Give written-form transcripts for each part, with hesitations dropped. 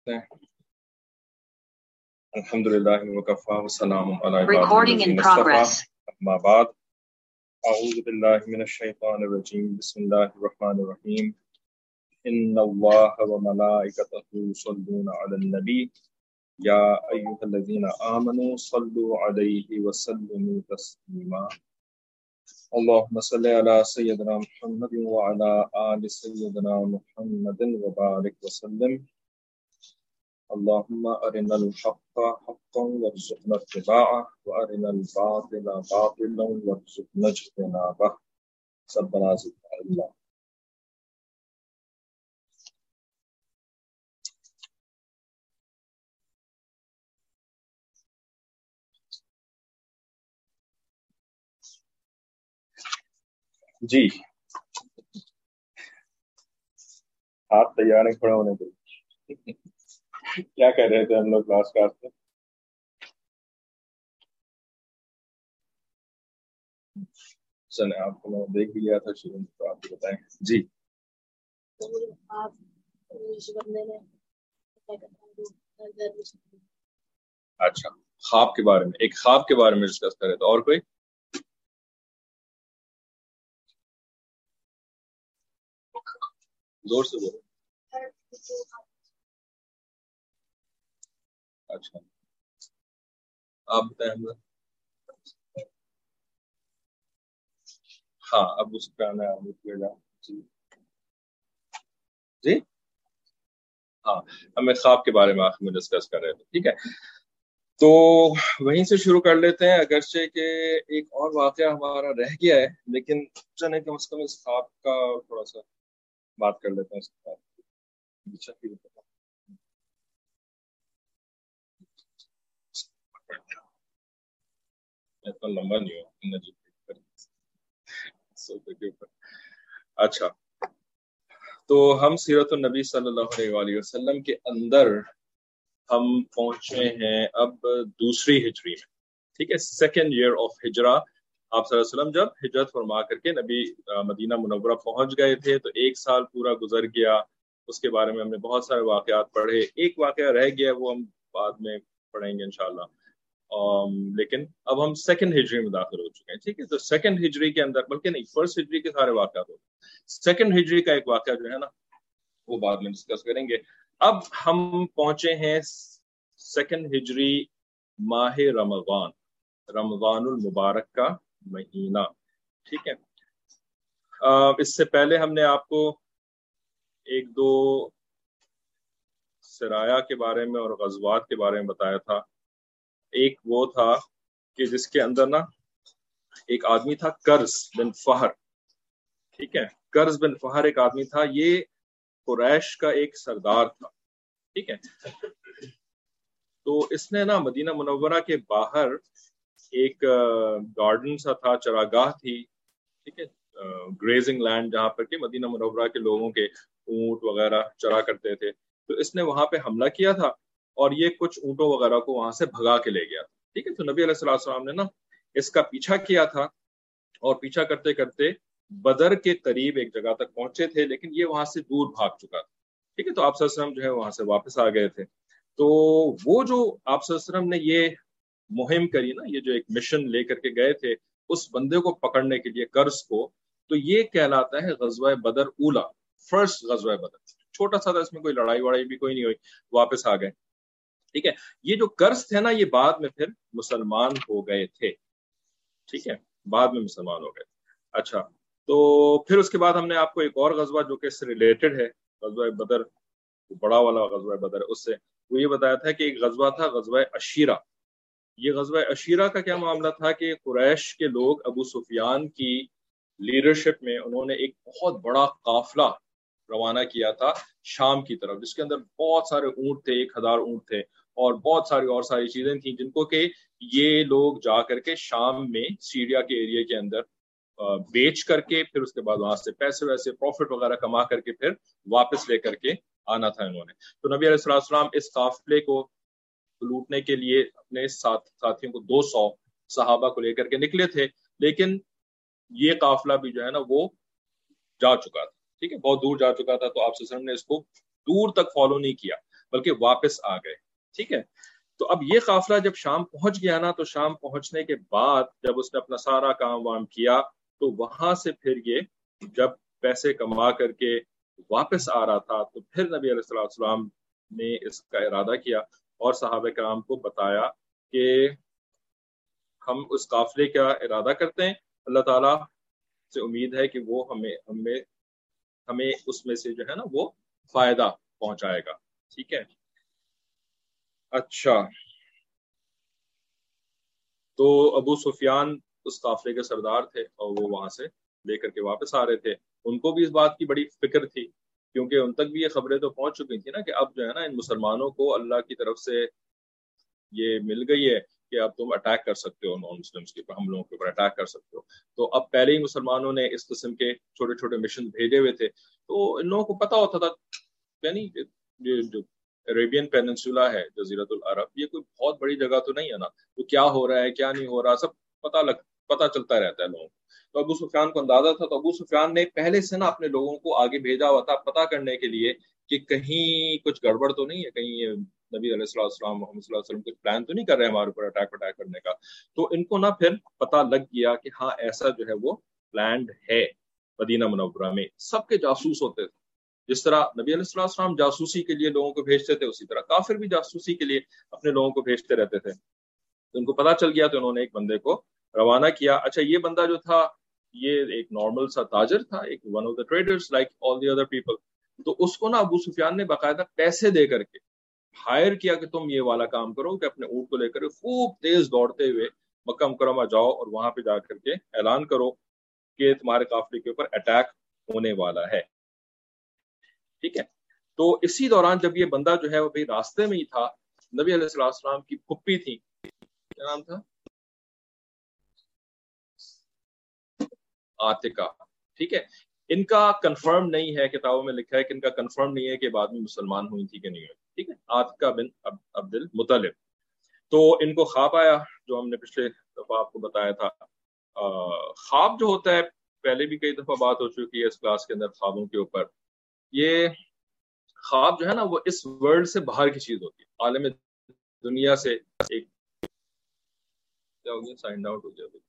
کرتے ہیں. الحمدللہ وکفا وسلام علی Recording in progress. اما بعد اعوذ باللہ من الشیطان الرجیم بسم اللہ الرحمن الرحیم ان اللہ وملائکتہ یصلون علی النبی یا ایھا الذین آمنوا صلوا علیہ وسلموا تسلیما اللهم صل علی سیدنا محمد وعلی آل سیدنا محمد وبارک وسلم اللهم أرنا الحق حقا وارزقنا اتباعه وأرنا الباطل باطلا وارزقنا اجتنابه ربنا زدنا علما. جی آپ تیار ہیں کھڑے ہونے کے لیے؟ کیا کہہ رہے تھے ہم لوگ کلاس میں؟ چلیں آپ کو میں دیکھ بھی لیا تھا شروع میں، تو آپ بتائیں. جی اچھا، خواب کے بارے میں، ایک خواب کے بارے میں ڈسکس کرے تو اور کوئی؟ زور سے بولو. اچھا آپ بتائیں ہم. ہاں اب اس کا میں جی جی ہاں ہم خواب کے بارے میں آخر میں ڈسکس کر رہے تھے. ٹھیک ہے، تو وہیں سے شروع کر لیتے ہیں، اگرچہ کہ ایک اور واقعہ ہمارا رہ گیا ہے، لیکن چلیں کم از کم اس خواب کا تھوڑا سا بات کر لیتے ہیں. اس کے بعد اتنا لمبا نہیں ہو. اچھا، تو ہم سیرت النبی صلی اللہ علیہ وآلہ وسلم کے اندر ہم پہنچے ہیں اب دوسری ہجری میں. ٹھیک ہے، سیکنڈ ایئر آف ہجرا. آپ صلی اللہ علیہ وسلم جب ہجرت فرما کر کے نبی مدینہ منورہ پہنچ گئے تھے تو ایک سال پورا گزر گیا. اس کے بارے میں ہم نے بہت سارے واقعات پڑھے. ایک واقعہ رہ گیا، وہ ہم بعد میں پڑھیں گے انشاءاللہ. لیکن اب ہم سیکنڈ ہجری میں داخل ہو چکے ہیں. ٹھیک ہے، تو سیکنڈ ہجری کے اندر، بلکہ نہیں، فرسٹ ہجری کے سارے واقعات ہوتے ہیں. سیکنڈ ہجری کا ایک واقعہ جو ہے نا وہ بعد میں ڈسکس کریں گے. اب ہم پہنچے ہیں سیکنڈ ہجری ماہ رمضان، رمضان المبارک کا مہینہ. ٹھیک ہے، اس سے پہلے ہم نے آپ کو ایک دو سرایا کے بارے میں اور غزوات کے بارے میں بتایا تھا. ایک وہ تھا کہ جس کے اندر نا ایک آدمی تھا قرظ بن فہر. ٹھیک ہے، قرظ بن فہر ایک آدمی تھا، یہ قریش کا ایک سردار تھا. ٹھیک ہے، تو اس نے نا مدینہ منورہ کے باہر ایک گارڈن سا تھا، چراگاہ تھی. ٹھیک ہے، گریزنگ لینڈ جہاں پر کہ مدینہ منورہ کے لوگوں کے اونٹ وغیرہ چرا کرتے تھے. تو اس نے وہاں پہ حملہ کیا تھا اور یہ کچھ اونٹوں وغیرہ کو وہاں سے بھگا کے لے گیا تھا. ٹھیک ہے، تو نبی علیہ الصلوۃ والسلام نے نا اس کا پیچھا کیا تھا اور پیچھا کرتے کرتے بدر کے قریب ایک جگہ تک پہنچے تھے، لیکن یہ وہاں سے دور بھاگ چکا تھا. ٹھیک ہے، تو آپ صلی اللہ علیہ وسلم جو ہے وہاں سے واپس آ گئے تھے. تو وہ جو آپ صلی اللہ علیہ وسلم نے یہ مہم کری نا، یہ جو ایک مشن لے کر کے گئے تھے اس بندے کو پکڑنے کے لیے، قرظ کو، تو یہ کہلاتا ہے غزوہ بدر اولا، فرسٹ غزوہ بدر. چھوٹا سا تھا، اس میں کوئی لڑائی وڑائی بھی کوئی نہیں ہوئی، واپس آ گئے. ٹھیک ہے، یہ جو قرظ تھے نا یہ بعد میں پھر مسلمان ہو گئے تھے. ٹھیک ہے، بعد میں مسلمان ہو گئے. اچھا، تو پھر اس کے بعد ہم نے آپ کو ایک اور غزوہ جو کہ اس سے ریلیٹڈ ہے، غزوہ بدر، بڑا والا غزوہ بدر، اس سے وہ یہ بتایا تھا کہ ایک غزوہ تھا غزوہ عشیرہ. یہ غزوہ عشیرہ کا کیا معاملہ تھا کہ قریش کے لوگ ابو سفیان کی لیڈرشپ میں انہوں نے ایک بہت بڑا قافلہ روانہ کیا تھا شام کی طرف، جس کے اندر بہت سارے اونٹ تھے، 1000 اونٹ تھے اور بہت ساری چیزیں تھیں جن کو کہ یہ لوگ جا کر کے شام میں سیریا کے ایریا کے اندر بیچ کر کے پھر اس کے بعد وہاں سے پیسے ویسے پروفٹ وغیرہ کما کر کے پھر واپس لے کر کے آنا تھا انہوں نے. تو نبی علیہ السلام اس قافلے کو لوٹنے کے لیے اپنے ساتھیوں کو 200 صحابہ کو لے کر کے نکلے تھے، لیکن یہ قافلہ بھی جو ہے نا وہ جا چکا تھا. ٹھیک ہے، بہت دور جا چکا تھا. تو آپ صلی اللہ علیہ وسلم نے اس کو دور تک فالو نہیں کیا. बल्कि वापस आ गए। ठीक है, तो अब ये काफिला जब शाम पहुंच गया ना, तो शाम पहुंचने के बाद जब उसने अपना सारा काम वाम किया, तो वहां से फिर ये जब पैसे कमा करके वापस आ रहा था, तो फिर नबी अलैहिस्सलाम ने इसका इरादा किया और सहाबा कराम को बताया कि हम उस काफिले का इरादा करते हैं, अल्लाह ताला से उम्मीद है कि वो हमें हमें हमें उसमें से जो है ना वो फायदा पहुंचाएगा। ठीक है, अच्छा, तो अबू सुफियान उस काफिले के सरदार थे और वो वहां से लेकर के वापस आ रहे थे। उनको भी इस बात की बड़ी फिक्र थी, क्योंकि उन तक भी ये खबरें तो पहुंच चुकी थी ना कि अब जो है ना इन मुसलमानों को अल्लाह की तरफ से ये मिल गई है कि अब तुम अटैक कर सकते हो, नॉन मुस्लिम्स के ऊपर, हम लोगों के ऊपर अटैक कर सकते हो। तो अब पहले ही मुसलमानों ने इस किस्म के छोटे छोटे मिशन भेजे हुए थे, तो इन लोगों को पता होता था, यानी ये जो अरेबियन पेनिनसुला है, जजीरतुल अरब, ये कोई बहुत बड़ी जगह तो नहीं है ना, तो क्या हो रहा है क्या नहीं हो रहा सब पता चलता रहता है लोगों को। तो अबू सुफियान को अंदाजा था, तो अबू सुफियान ने पहले से ना अपने लोगों को आगे भेजा हुआ था पता करने के लिए कि कहीं कुछ गड़बड़ तो नहीं है, कहीं ये नबी अलैहिस्सलाम मोहम्मद सल्लल्लाहु अलैहि वसल्लम कुछ प्लान तो नहीं कर रहे हैं हमारे ऊपर अटैक करने का। तो इनको ना फिर पता लग गया कि हाँ ऐसा जो है वो प्लान्ड है। मदीना मुनव्वरा में सबके जासूस होते थे, जिस तरह नबी अलैहिस्सलाम जासूसी के लिए लोगों को भेजते थे, उसी तरह काफिर भी जासूसी के लिए अपने लोगों को भेजते रहते थे। तो उनको पता चल गया, तो उन्होंने एक बंदे को रवाना किया। अच्छा, ये बंदा जो था ये एक नॉर्मल सा ताजर था, एक one of the traders like all the other people. तो उसको ना अबू सुफियान ने बाकायदा पैसे दे करके हायर किया कि तुम ये वाला काम करो कि अपने ऊंट को लेकर खूब तेज दौड़ते हुए मक्का मुकर्रमा जाओ और वहां पे जाकर के ऐलान करो कि तुम्हारे काफिले के ऊपर अटैक होने वाला है। ठीक है, तो इसी दौरान जब ये बंदा जो है वो भाई रास्ते में ही था, नबी अलैहिस्सलाम की फुप्पी थी, क्या नाम था, आतिका। ठीक है, इनका कंफर्म नहीं है, किताबों में लिखा है कि इनका कंफर्म नहीं है कि बाद में मुसलमान हुई थी कि नहीं हुई। ठीक है, आतिका बिन अब्दुल मुतलिब। तो इनको ख्वाब आया, जो हमने पिछले दफा आपको बताया था। ख्वाब जो होता है, पहले भी कई दफा बात हो चुकी है इस क्लास के अंदर ख्वाबों के ऊपर। ये ख्वाब जो है ना वो इस वर्ल्ड से बाहर की चीज होती है, आलम दुनिया से एक, क्या हो गया, साइन आउट हो गया,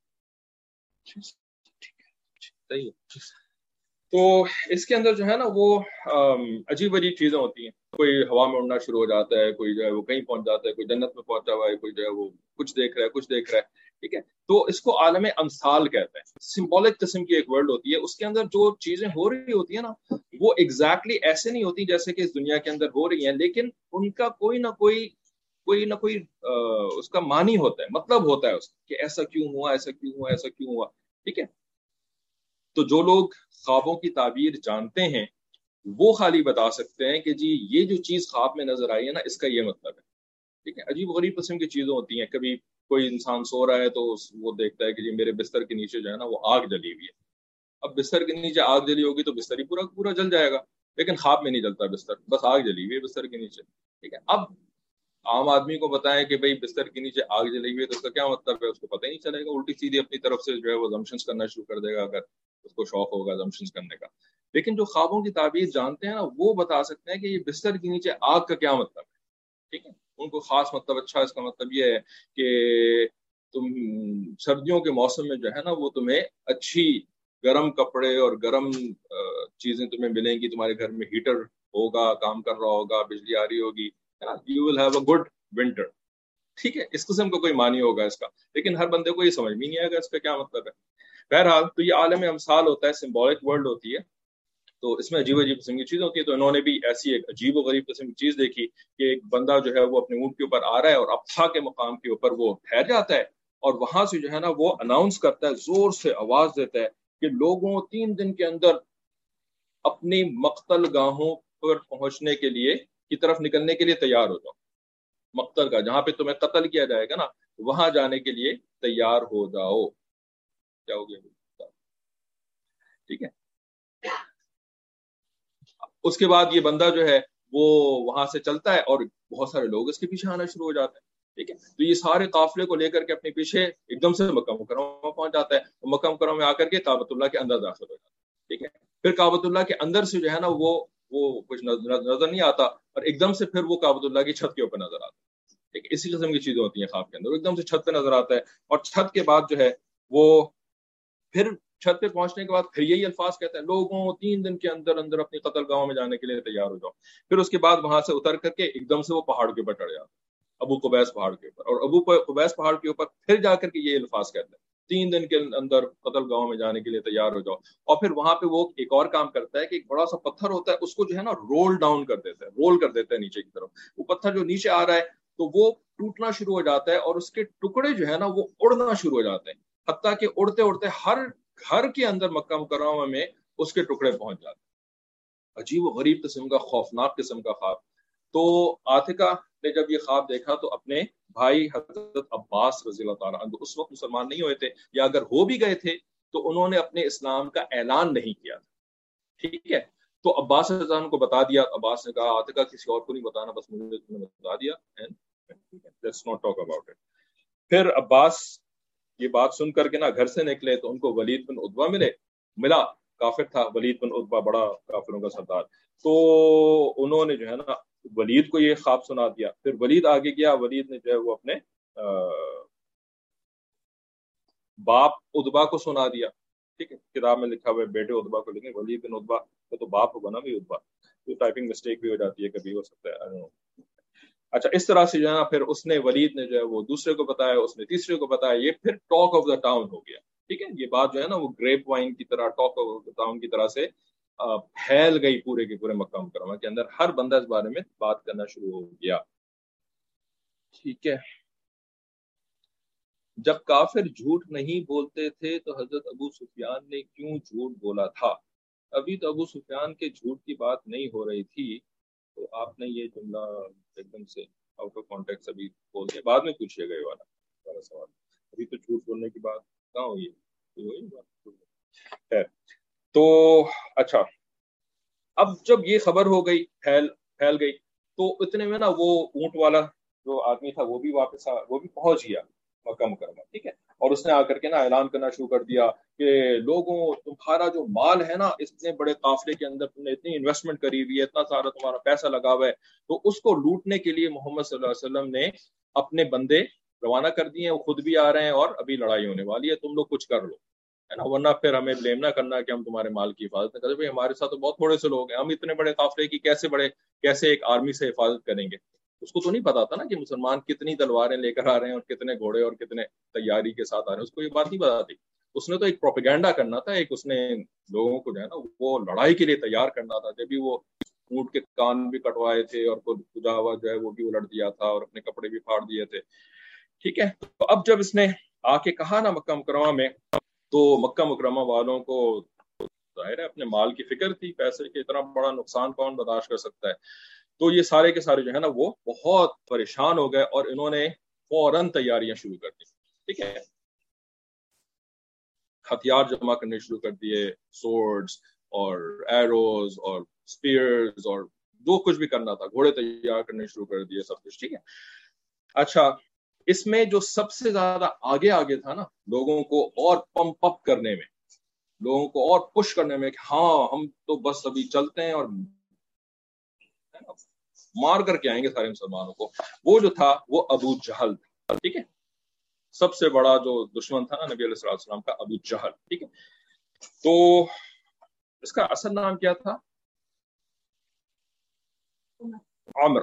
सही है। तो इसके अंदर जो है ना वो अजीब अजीब चीजें होती हैं, कोई हवा में उड़ना शुरू हो जाता है, कोई जो है वो कहीं पहुंच जाता है, कोई जन्नत में पहुंचा हुआ है, कोई जो है वो कुछ देख रहा है कुछ देख रहा है। ठीक है, तो इसको आलम अमसाल कहते हैं, सिंबॉलिक किस्म की एक वर्ल्ड होती है। उसके अंदर जो चीजें हो रही होती है ना वो एग्जैक्टली ऐसे नहीं होती जैसे कि इस दुनिया के अंदर हो रही हैं, लेकिन उनका कोई ना कोई उसका मानी होता है, मतलब होता है उसका कि ऐसा क्यों हुआ, ऐसा क्यों हुआ, ऐसा क्यों हुआ। ठीक है, तो जो लोग ख्वाबों की ताबीर जानते हैं वो खाली बता सकते हैं कि जी ये जो चीज ख्वाब में नजर आई है ना इसका ये मतलब है। ठीक है, अजीब गरीब किस्म की चीजें होती हैं। कभी कोई इंसान सो रहा है तो वो देखता है कि जी मेरे बिस्तर के नीचे जो है ना वो आग जली हुई है। अब बिस्तर के नीचे आग जली होगी तो बिस्तर ही पूरा पूरा जल जाएगा, लेकिन ख्वाब में नहीं जलता बिस्तर, बस आग जली हुई है बिस्तर के नीचे। ठीक है, अब आम आदमी को बताएं कि भाई बिस्तर के नीचे आग जली हुई है तो उसका क्या मतलब है, उसको पता ही नहीं चलेगा, उल्टी सीधी अपनी तरफ से जो है वो जम्पशंस करना शुरू कर देगा, अगर उसको शौक होगा जम्पशंस करने का। लेकिन जो ख्वाबों की ताबीर जानते हैं ना वो बता सकते हैं कि ये बिस्तर के नीचे आग का क्या मतलब है। ठीक है, उनको खास मतलब, अच्छा इसका मतलब ये है कि तुम सर्दियों के मौसम में जो है ना वो तुम्हें अच्छी गर्म कपड़े और गर्म चीजें तुम्हें मिलेंगी, तुम्हारे घर में हीटर होगा, काम कर रहा होगा, बिजली आ रही होगी, है ना, you will have a good winter. ठीक है, इस किस्म का कोई मानी होगा इसका, लेकिन हर बंदे को ये समझ में नहीं आएगा इसका क्या मतलब है। बहरहाल, तो ये आलम अमसाल होता है, सिंबॉलिक वर्ल्ड होती है, तो इसमें अजीब अजीब किस्म की चीज होती है। तो इन्होंने भी ऐसी एक अजीब और गरीब किस्म की चीज देखी कि एक बंदा जो है वो अपने ऊंट के ऊपर आ रहा है और अब्था के मकाम के ऊपर वो ठहर जाता है, और वहां से जो है ना वो अनाउंस करता है, जोर से आवाज देता है कि लोगों 3 दिन के अंदर अपनी मक्तल गाहों पर पहुंचने के लिए की तरफ निकलने के लिए तैयार हो जाओ। मक्तल का, जहां पे तुम्हें कत्ल किया जाएगा ना, वहां जाने के लिए तैयार हो जाओ। क्या हो गया, ठीक है। उसके बाद ये बंदा जो है वो वहां से चलता है और बहुत सारे लोग इसके पीछे आना शुरू हो जाते हैं। ठीक है, तो ये सारे काफिले को लेकर के अपने पीछे एकदम से मक्का मुकर्रमा पहुंच जाता है, तो मक्का मुकर्रमा में आकर के काबतुल्लाह के अंदर दाखिल हो जाता है। ठीक है, फिर काबतुल्लाह के अंदर से जो है ना वो वो कुछ नजर नहीं आता, और एकदम से फिर वो काबतुल्लाह की छत के ऊपर नजर आता है। ठीक है, इसी किस्म की चीजें होती हैं ख्वाब के अंदर, एकदम से छत पे नजर आता है, और छत के बाद जो है वो फिर छत पे पहुंचने के बाद फिर यही अल्फाज कहता है, लोगों 3 दिन के अंदर अंदर अपनी कत्ल गांव में जाने के लिए तैयार हो जाओ। फिर उसके बाद वहां से उतर करके एकदम से वो पहाड़ के ऊपर चढ़ जाता है, अबू कुबैस पहाड़ के ऊपर, और अबू कुबैस पहाड़ के ऊपर फिर जाकर के ये अल्फाज कहता है, 3 दिन के अंदर कत्ल गांव में जाने के लिए तैयार हो जाओ। और फिर वहां पे वो एक और काम करता है कि एक बड़ा सा पत्थर होता है, उसको जो है ना रोल डाउन कर देता है, रोल कर देता है नीचे की तरफ। वो पत्थर जो नीचे आ रहा है तो वो टूटना शुरू हो जाता है, और उसके टुकड़े जो है ना वो उड़ना शुरू हो जाते हैं, हत्ता कि उड़ते उड़ते हर घर के अंदर मक्का मुकर्रमा में उसके टुकड़े पहुंच जाते हैं। अजीब व गरीब किस्म का, खौफनाक किस्म का ख्वाब। तो आतिका ने जब ये ख्वाब देखा तो अपने भाई हजरत अब्बास रजी अल्लाह ताला अन्हु, उस वक्त मुसलमान नहीं हुए थे, या अगर हो भी गए थे तो उन्होंने अपने इस्लाम का ऐलान नहीं किया था। ठीक है, तो अब्बास रज़ी अल्लाह अन्हु को बता दिया। अब्बास ने कहा आतिका किसी और को नहीं बताना, बस मुझे तुमने बता दिया, and let's not talk about it. फिर अब्बास ये बात सुन करके ना घर से निकले तो उनको वलीद बिन उतबा मिला। काफिर था वलीद बिन उतबा, बड़ा काफिरों का सरदार। तो उन्होंने जो है ना वलीद को ये ख्वाब सुना दिया। फिर वलीद आगे गया, वलीद ने जो है वो अपने बाप उतबा को सुना दिया। ठीक है, किताब में लिखा हुआ है बेटे उतबा को लिखें, वलीद बिन उतबा तो बाप होगा ना भी उतबा, तो टाइपिंग मिस्टेक भी हो जाती है, कभी हो सकता है। अच्छा, इस तरह से जो है ना फिर उसने वलीद ने जो है वो दूसरे को बताया, उसने तीसरे को बताया, ये फिर टॉक ऑफ द टाउन हो गया। ठीक है, ये बात जो है ना वो ग्रेप वाइन की तरह, टॉक ऑफ द टाउन की तरह से फैल गई पूरे के पूरे मक्का मुकर्रमा के अंदर, हर बंदा इस बारे में बात करना शुरू हो गया। ठीक है, जब काफिर झूठ नहीं बोलते थे तो हजरत अबू सुफियान ने क्यों झूठ बोला था? अभी तो अबू सुफियान के झूठ की बात नहीं हो रही थी, तो आपने ये जुमला एकदम से आउट ऑफ कॉन्टेक्स्ट अभी बोल दिया, बाद में पूछिएगा ये वाला सवाल। अभी तो झूठ बोलने की बात कहाँ हुई है, तो वही बात है। तो अच्छा, अब जब ये खबर हो गई, फैल फैल गई, तो इतने में ना वो ऊंट वाला जो आदमी था वो भी वापस वो भी पहुंच गया मक्का मुकर्रमा। ठीक है, और उसने आकर के ना ऐलान करना शुरू कर दिया कि लोगों, तुम्हारा जो माल है ना, इतने बड़े काफिले के अंदर तुमने इतनी इन्वेस्टमेंट करी हुई है, इतना सारा तुम्हारा पैसा लगा हुआ है, तो उसको लूटने के लिए मोहम्मद सल्लल्लाहु अलैहि वसल्लम ने अपने बंदे रवाना कर दिए हैं, वो खुद भी आ रहे हैं, और अभी लड़ाई होने वाली है, तुम लोग कुछ कर लो, है ना, वरना फिर हमें ब्लेम ना करना कि हम तुम्हारे माल की हिफाजत करते। भाई हमारे साथ तो बहुत थोड़े से लोग हैं, हम इतने बड़े काफिले की कैसे एक आर्मी से हिफाजत करेंगे? उसको तो नहीं पता था ना कि मुसलमान कितनी तलवारें लेकर आ रहे हैं, और कितने घोड़े और कितने तैयारी के साथ आ रहे हैं, उसको ये बात नहीं पता थी। उसने तो एक प्रोपेगेंडा करना था, एक उसने लोगों को जो है ना वो लड़ाई के लिए तैयार करना था। जब भी वो ऊंट के कान भी कटवाए थे, और खुदा हुआ जो है वो भी उलट दिया था, और अपने कपड़े भी फाड़ दिए थे। ठीक है, तो अब जब इसने आके कहा ना मक्का मुकर्रमा में, तो मक्का मुकर्रमा वालों को जाहिर है अपने माल की फिक्र थी, पैसे के इतना बड़ा नुकसान कौन बर्दाश्त कर सकता है। तो ये सारे के सारे जो है ना वो बहुत परेशान हो गए, और इन्होंने फौरन तैयारियां शुरू कर दी। ठीक है, हथियार जमा करने शुरू कर दिए, सोर्ड्स और एरोज और स्पीयर्स, और जो कुछ भी करना था, घोड़े तैयार करने शुरू कर दिए, सब कुछ। ठीक है, अच्छा, इसमें जो सबसे ज्यादा आगे आगे था ना लोगों को और पंप अप करने में, लोगों को और पुश करने में कि हाँ हम तो बस अभी चलते हैं और मार करके आएंगे सारे मुसलमानों को, वो जो था वो अबू जहल था। ठीक है, सबसे बड़ा जो दुश्मन था ना नबी अलैहि सलाम का, अबू जहल। ठीक है, तो इसका असल नाम क्या था? अमर,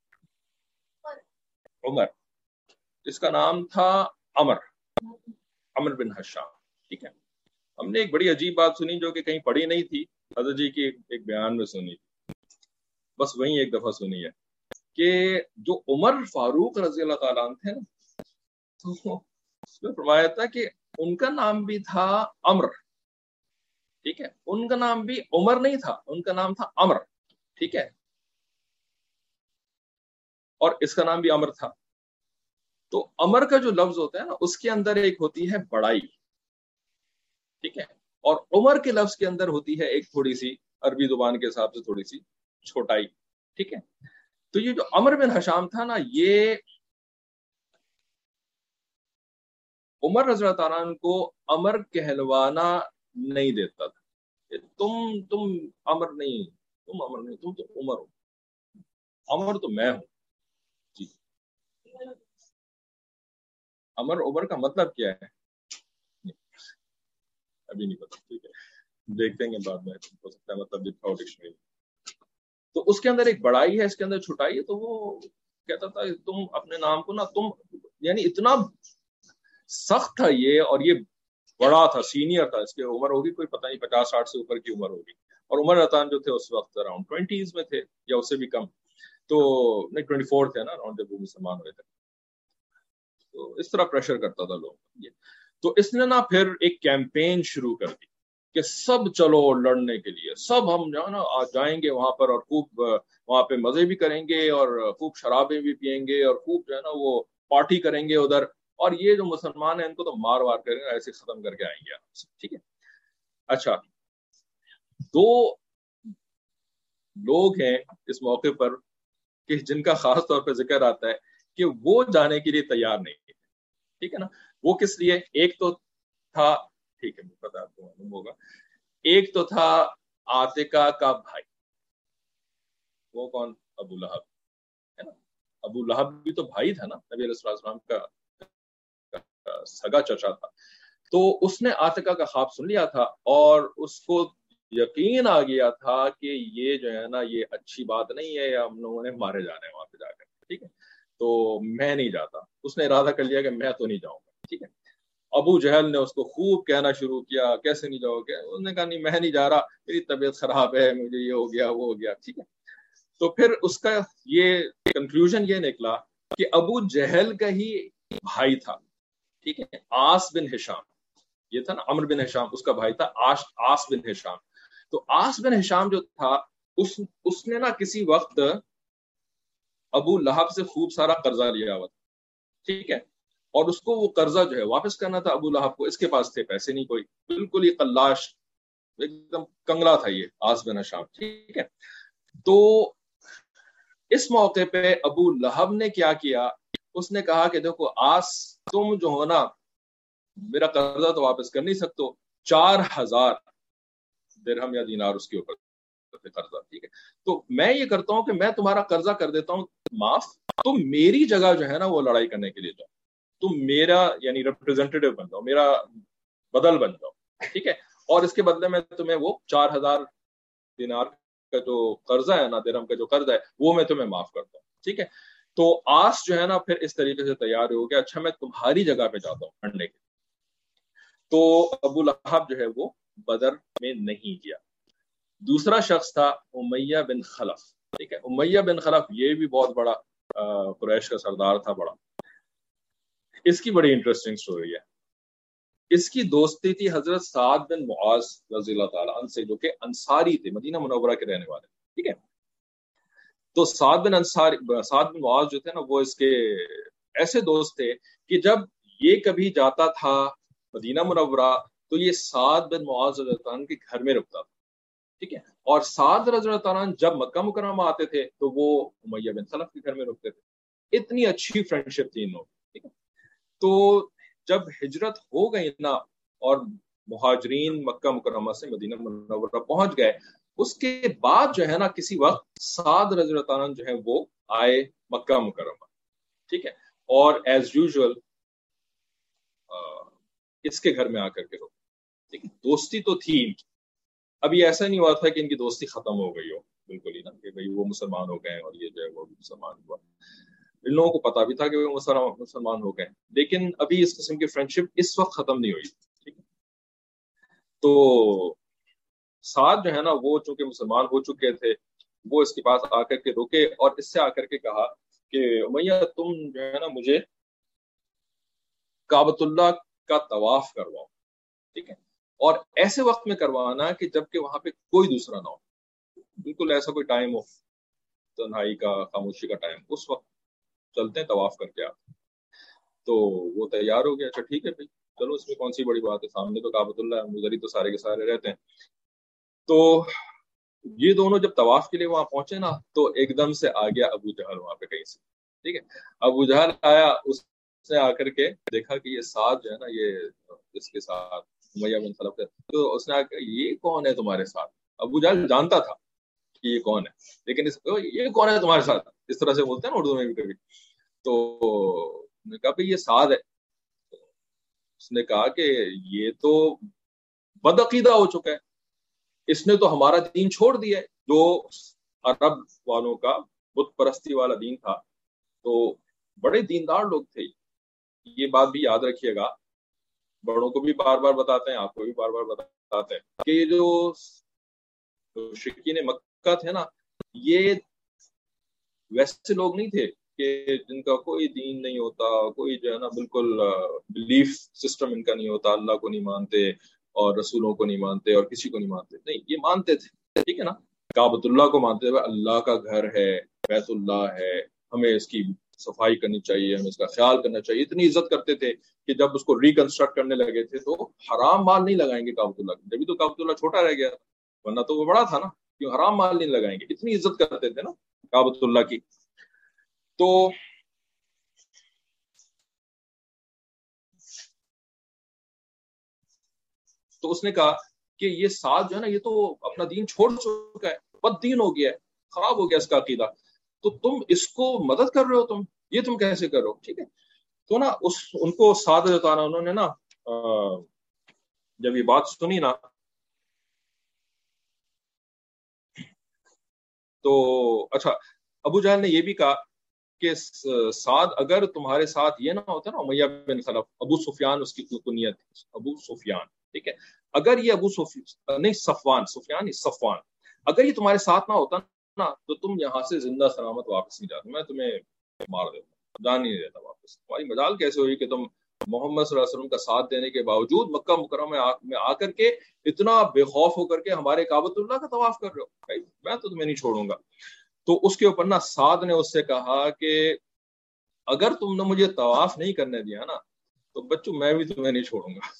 उमर, इसका नाम था अमर, अमर बिन हशाम। ठीक है, हमने एक बड़ी अजीब बात सुनी जो कि कहीं पढ़ी नहीं थी, हजरत जी की एक बयान में सुनी, बस वही एक दफा सुनी है, कि जो उमर फारूक रजी अल्लाह ताला अन्हु थे ना, तो उसमें फरमाया था कि उनका नाम भी था अमर। ठीक है, उनका नाम भी उमर नहीं था, उनका नाम था अमर। ठीक है, और इसका नाम भी अमर था। तो अमर का जो लफ्ज होता है ना, उसके अंदर एक होती है बड़ाई। ठीक है, और उमर के लफ्ज के अंदर होती है एक थोड़ी सी, अरबी जुबान के हिसाब से थोड़ी सी छोटाई। ठीक है, तो ये जो अमर बिन हशाम था ना, ये उमर रज़ी अल्लाह अन्हु को अमर कहलवाना नहीं देता था। तुम अमर नहीं, तुम अमर नहीं, तुम तो उमर हो, अमर तो मैं हूँ जी। अमर उमर का मतलब क्या है अभी नहीं पता, ठीक है, देखेंगे बाद में, हो सकता है मतलब दिखाओ डिक्शनरी। तो उसके अंदर एक बड़ाई है, इसके अंदर छुटाई है। तो वो कहता था तुम अपने नाम को ना तुम, यानी इतना सख्त था ये, और ये बड़ा था, सीनियर था, इसकी उम्र होगी कोई पता नहीं 50-60 से ऊपर की उम्र होगी। और उमर रतान जो थे उस वक्त अराउंड 20s में थे या उससे भी कम। तो नहीं 24 थे ना अराउंड, जब वो मुसलमान हुए थे। तो इस तरह प्रेशर करता था लोग ये। तो इसने ना फिर एक कैंपेन शुरू कर दी कि सब चलो लड़ने के लिए, सब हम जो है ना आज जाएंगे वहां पर, और खूब वहां पे मजे भी करेंगे, और खूब शराबें भी पियेंगे, और खूब जो है ना वो पार्टी करेंगे उधर, और ये जो मुसलमान है इनको तो मार वार करेंगे, ऐसे खत्म करके आएंगे आप, ठीक है। अच्छा, दो लोग हैं इस मौके पर कि जिनका खास तौर पर जिक्र आता है कि वो जाने के लिए तैयार नहीं है, ठीक है ना। वो किस लिए, एक तो था, ठीक है मुझे पता आपको मालूम होगा, एक तो था आतिका का भाई, वो कौन, अबू लहब, है ना। अबू लहब भी तो भाई था ना नबी अलैहि सलाम का, सगा चचा था। तो उसने आतिका का ख्वाब सुन लिया था, और उसको यकीन आ गया था कि ये जो है ना ये अच्छी बात नहीं है, या हम लोगों ने मारे जाने हैं वहां पे जाकर, ठीक है। तो मैं नहीं जाता, उसने इरादा कर लिया कि मैं तो नहीं जाऊंगा, ठीक है। अबू जहल ने उसको खूब कहना शुरू किया, कैसे नहीं जाओगे, उसने कहा नहीं मैं नहीं जा रहा, मेरी तबीयत खराब है, मुझे ये हो गया वो हो गया, ठीक है। तो फिर उसका ये कंक्लूजन ये निकला कि अबू जहल का ही भाई था, ठीक है, आस बिन हिशाम, ये था ना अमर बिन हिशाम, उसका भाई था आस बिन हिशाम। तो आस बिन हिशाम जो था, उसने ना किसी वक्त अबू लहब से खूब सारा कर्जा लिया हुआ था, ठीक है। और उसको वो कर्जा जो है वापस करना था अबू लहब को, इसके पास थे पैसे नहीं कोई, बिल्कुल ही कल्लाश, एकदम कंगला था ये आस बिन हिशाम, ठीक है। तो इस मौके पे अबू लहब ने क्या किया, उसने कहा कि देखो आस, तुम जो हो ना मेरा कर्जा तो वापस कर नहीं सकते, 4,000 दिरहम या दीनार उसके ऊपर कर्जा, ठीक है। तो मैं ये करता हूं कि मैं तुम्हारा कर्जा कर देता हूं माफ, तुम मेरी जगह जो है ना वो लड़ाई करने के लिए जाओ, तुम मेरा यानी रिप्रेजेंटेटिव बन जाओ, मेरा बदल बन जाओ, ठीक है। और इसके बदले में तुम्हें वो 4,000 दिनार का जो कर्जा है ना, दिरहम का जो कर्जा है, वो मैं तुम्हें माफ करता हूँ, ठीक है। तो आस जो है ना फिर इस तरीके से तैयार हो गया, अच्छा मैं तुम्हारी जगह पे जाता हूँ लड़ने के। तो अबू लहब जो है वो बदर में नहीं गया। दूसरा शख्स था उमैया बिन खलफ, ठीक है। उमैया बिन खलफ ये भी बहुत बड़ा कुरैश का सरदार था बड़ा। इसकी बड़ी इंटरेस्टिंग स्टोरी है। इसकी दोस्ती थी हजरत साद बिन मुआज रज़ियल्लाहु ताला अन्हु से, जो कि अंसारी थे, मदीना मुनव्वरा के रहने वाले, ठीक है। तो साद बिन मुआज जो थे ना, वो इसके ऐसे दोस्त थे कि जब ये कभी जाता था मदीना मुनव्वरा, तो ये साद बिन मुआज रज़ियल्लाहु अन्हु के घर में रुकता था, ठीक है। और साद रज़ियल्लाहु अन्हु जब मक्का मुकर्रमा आते थे तो वो उमैया बिन खलफ के घर में रुकते थे। इतनी अच्छी फ्रेंडशिप थी इन लोगों, ठीक है। तो जब हिजरत हो गई ना, और मुहाजिरीन मक्का मुकर्रमा से मदीना मुनव्वरा पहुंच गए, उसके बाद जो है ना किसी वक्त साद रज़ियल्लाहु अन्हु जो है वो आए मक्का मुकर्रमा, ठीक है। और एज यूजुअल इसके घर में आकर के रुके, ठीक है। दोस्ती तो थी इनकी, अभी ऐसा नहीं हुआ था कि इनकी दोस्ती खत्म हो गई हो, बिल्कुल ही ना, कि भाई वो मुसलमान हो गए और ये जो है वो मुसलमान हुआ। इन लोगों को पता भी था कि वो मुसलमान हो गए, लेकिन अभी इस किस्म की फ्रेंडशिप इस वक्त खत्म नहीं हुई, ठीक है। तो साथ जो है ना वो चूंकि मुसलमान हो चुके थे, वो इसके पास आकर के रुके और इससे आकर के कहा कि उमैया तुम जो है ना मुझे काबतुल्लाह का तवाफ करवाओ, ठीक है। और ऐसे वक्त में करवाना कि जबकि वहां पे कोई दूसरा ना हो, बिल्कुल ऐसा कोई टाइम हो तन्हाई का, खामोशी का टाइम, उस वक्त चलते हैं तवाफ करके आते। तो वो तैयार हो गया, अच्छा ठीक है भाई, चलो इसमें कौन सी बड़ी बात है, सामने तो काबतुल्लाह है, उधर ही तो सारे के सारे रहते हैं। तो ये दोनों जब तवाफ के लिए वहां पहुंचे ना, तो एकदम से आ गया अबू जहल वहां पे कहीं से, ठीक है। अबू जहल आया, उसने आकर के देखा कि ये साथ जो है ना ये इसके साथ उमैया बिन खलफ है, तो उसने आकर ये कौन है तुम्हारे साथ। अबू जहल जानता था کہ یہ کون ہے، لیکن یہ کون ہے تمہارے ساتھ، اس طرح سے بولتے ہیں نا اردو میں بھی کبھی. تو نے کہا بھائی یہ سعد ہے. اس نے کہا کہ یہ تو بدعقیدہ ہو چکا ہے، اس نے تو ہمارا دین چھوڑ دیا ہے جو عرب والوں کا بت پرستی والا دین تھا. تو بڑے دیندار لوگ تھے. یہ بات بھی یاد رکھیے گا، بڑوں کو بھی بار بار بتاتے ہیں، آپ کو بھی بار بار بتاتے ہیں کہ یہ جو مشرکین مکہ تھے نا، یہ ویسے لوگ نہیں تھے کہ جن کا کوئی دین نہیں ہوتا، کوئی جو ہے نا بالکل بلیف سسٹم ان کا نہیں ہوتا، اللہ کو نہیں مانتے اور رسولوں کو نہیں مانتے اور کسی کو نہیں مانتے. نہیں، یہ مانتے تھے، ٹھیک ہے نا. کعبۃ اللہ کو مانتے ہوئے اللہ کا گھر ہے، بیت اللہ ہے، ہمیں اس کی صفائی کرنی چاہیے، ہمیں اس کا خیال کرنا چاہیے. اتنی عزت کرتے تھے کہ جب اس کو ریکنسٹرکٹ کرنے لگے تھے تو حرام مال نہیں لگائیں گے کعبۃ اللہ. جبھی تو کعبۃ اللہ چھوٹا رہ گیا، ورنہ تو وہ بڑا تھا نا. کیوں حرام مال نہیں لگائیں گے؟ اتنی عزت کرتے تھے نا کعبۃ اللہ کی. تو اس نے کہا کہ یہ سعد جو ہے نا، یہ تو اپنا دین چھوڑ چکا ہے، بد دین ہو گیا ہے، خراب ہو گیا اس کا عقیدہ، تو تم اس کو مدد کر رہے ہو، یہ تم کیسے کر رہے ہو؟ ٹھیک ہے. تو نا ان کو سعد بتانا، انہوں نے نا جب یہ بات سنی نا تو اچھا، ابو جہل نے یہ بھی کہا کہ سعد اگر تمہارے ساتھ یہ نہ ہوتا نا، امیہ بن خلف، ابو سفیان اس کی کنیت، ابو سفیان، ٹھیک ہے. اگر یہ ابو سفیان نہیں، سفیان نہیں، صفوان، اگر یہ تمہارے ساتھ نہ ہوتا نا تو تم یہاں سے زندہ سلامت واپس نہیں جاتے، میں تمہیں مار دیتا، جان نہیں دیتا واپس. تمہاری مجال کیسے ہوئی کہ تم محمد صلی اللہ علیہ وسلم کا ساتھ دینے کے باوجود مکہ مکرمہ میں آ کر کے اتنا بے خوف ہو کر کے ہمارے کعبۃ اللہ کا طواف کر رہے ہو؟ میں تو تمہیں نہیں چھوڑوں گا. تو اس کے اوپر نا سعد نے اس سے کہا کہ اگر تم نے مجھے طواف نہیں کرنے دیا نا تو بچوں میں بھی تمہیں نہیں چھوڑوں گا.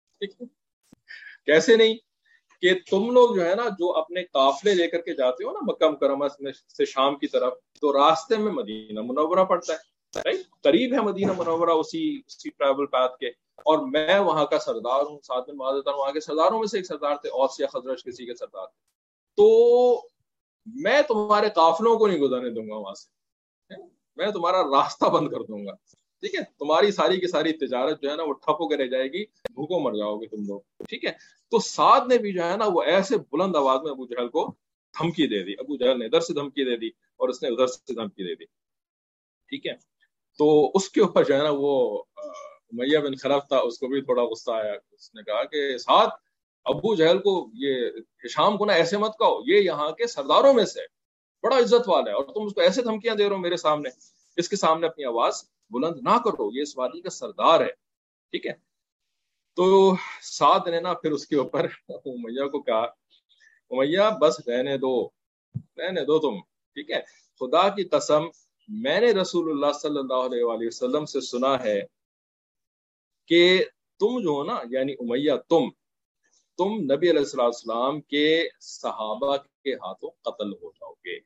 کیسے نہیں؟ کہ تم لوگ جو ہے نا، جو اپنے قافلے لے کر کے جاتے ہو نا مکہ مکرمہ سے شام کی طرف، تو راستے میں مدینہ منورہ پڑتا ہے، قریب ہے مدینہ منورہ اسی ٹریول پاتھ کے، اور میں وہاں کا سردار ہوں. سعد بن معاذ وہاں کے سرداروں میں سے ایک سردار تھے، اوس یا خزرج کسی کے سردار تھے. تو میں تمہارے قافلوں کو نہیں گزرنے دوں گا وہاں سے، میں تمہارا راستہ بند کر دوں گا. ٹھیک ہے، تمہاری ساری کی ساری تجارت جو ہے نا وہ ٹھپ ہو کے رہ جائے گی، بھوکوں مر جاؤ گے تم لوگ. ٹھیک ہے. تو سعد نے بھی جو ہے نا وہ ایسے بلند آواز میں ابو جہل کو دھمکی دے دی. ابو جہل نے ادھر سے دھمکی دے دی اور اس نے ادھر سے دھمکی دے دی. ٹھیک ہے. تو اس کے اوپر جو ہے نا وہ امیہ بن خلف تھا، اس کو بھی تھوڑا غصہ آیا. اس نے کہا کہ سعد، ابو جہل کو، یہ ہشام کو نا ایسے مت کہو، یہ یہاں کے سرداروں میں سے بڑا عزت والا ہے، اور تم اس کو ایسے دھمکیاں دے رہے ہو میرے سامنے. اس کے سامنے اپنی آواز بلند نہ کرو، یہ اس وادی کا سردار ہے. ٹھیک ہے. تو سعد نے نا پھر اس کے اوپر امیہ کو کہا، امیہ بس رہنے دو تم. ٹھیک ہے. خدا کی قسم میں نے رسول اللہ صلی اللہ علیہ وآلہ وسلم سے سنا ہے کہ تم جو ہو نا، یعنی امیہ، تم نبی علیہ السلام کے صحابہ کے ہاتھوں قتل ہو جاؤ گے.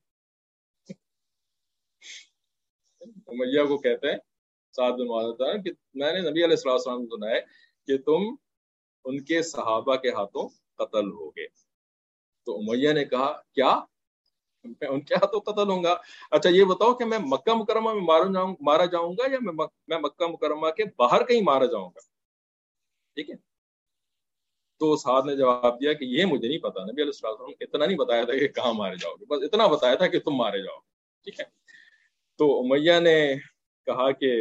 امیہ کو کہتے ہیں سعد بن معاذ کہ میں نے نبی علیہ السلام کو سنا ہے کہ تم ان کے صحابہ کے ہاتھوں قتل ہو گے. تو امیہ نے کہا کیا میں ان کے ہاتھوں قتل ہوں گا؟ اچھا یہ بتاؤ کہ میں مکہ مکرمہ میں مارا جاؤں گا یا میں مکہ مکرمہ کے باہر کہیں مارا جاؤں گا؟ ٹھیک ہے. تو سعد نے جواب دیا کہ یہ مجھے نہیں پتا، نبی علیہ السلام اتنا نہیں بتایا تھا کہ کہاں مارے جاؤ گے، بس اتنا بتایا تھا کہ تم مارے جاؤ. ٹھیک ہے. تو امیہ نے کہا کہ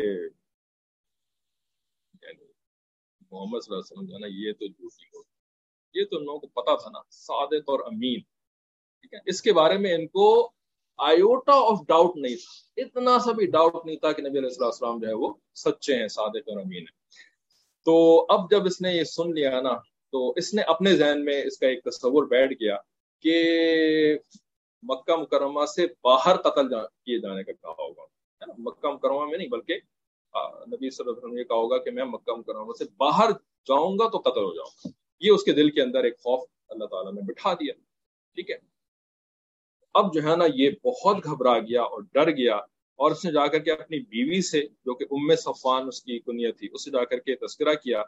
محمد صلی اللہ علیہ وسلم جو ہے نا یہ تو جھوٹی ہو، یہ تو ان لوگوں کو پتا تھا نا، صادق اور امین. ٹھیک ہے. اس کے بارے میں ان کو آئیوٹا آف ڈاؤٹ نہیں تھا، اتنا سا بھی ڈاؤٹ نہیں تھا کہ نبی علیہ السلام جو ہے وہ سچے ہیں، صادق اور امین ہیں. تو اب جب اس نے یہ سن لیا نا تو اس نے اپنے ذہن میں اس کا ایک تصور بیٹھ گیا کہ مکہ مکرمہ سے باہر قتل کیے جانے کا کہا ہوگا، ہے نا، مکہ مکرمہ میں نہیں بلکہ نبی صلی اللہ علیہ وسلم نے کہا ہوگا کہ میں مکہ مکرمہ سے باہر جاؤں گا تو قتل ہو جاؤں گا. یہ اس کے دل کے اندر ایک خوف اللہ تعالیٰ نے بٹھا دیا. ٹھیک ہے. اب جو ہے نا یہ بہت گھبرا گیا اور ڈر گیا، اور اس نے جا کر کے اپنی بیوی سے، جو کہ ام صفوان اس کی کنیت تھی، اس سے جا کر کے تذکرہ کیا،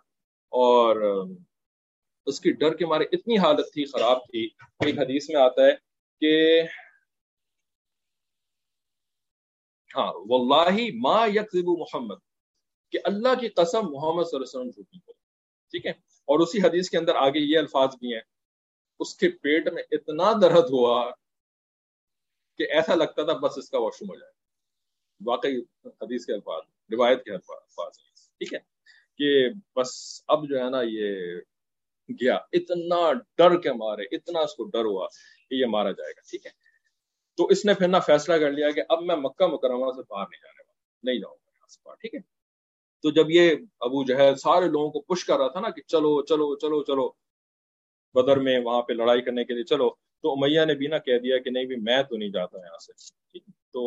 اور اس کی ڈر کے مارے اتنی حالت تھی، خراب تھی. ایک حدیث میں آتا ہے کہ ہاں واللہ ما یکذب محمد، کہ اللہ کی قسم محمد صلی اللہ علیہ وسلم جھوٹ نہیں بولے. ٹھیک ہے. اور اسی حدیث کے اندر آگے یہ الفاظ بھی ہیں، اس کے پیٹ میں اتنا درد ہوا کہ ایسا لگتا تھا بس اس کا واش روم ہو جائے. واقعی حدیث کے الفاظ، روایت کے الفاظ ہیں. ٹھیک ہے، کہ بس اب جو ہے نا یہ گیا، اتنا ڈر کے مارے، اتنا اس کو ڈر ہوا کہ یہ مارا جائے گا. ٹھیک ہے. تو اس نے پھر نہ فیصلہ کر لیا کہ اب میں مکہ مکرمہ سے باہر نہیں جانے والا، نہیں جاؤں گا یہاں سے باہر. ٹھیک ہے. تو جب یہ ابو جہل سارے لوگوں کو پش کر رہا تھا نا کہ چلو چلو چلو چلو بدر میں وہاں پہ لڑائی کرنے کے لیے چلو، تو امیہ نے بھی نہ کہہ دیا کہ نہیں بھی میں تو نہیں جاتا یہاں سے. ٹھیک. تو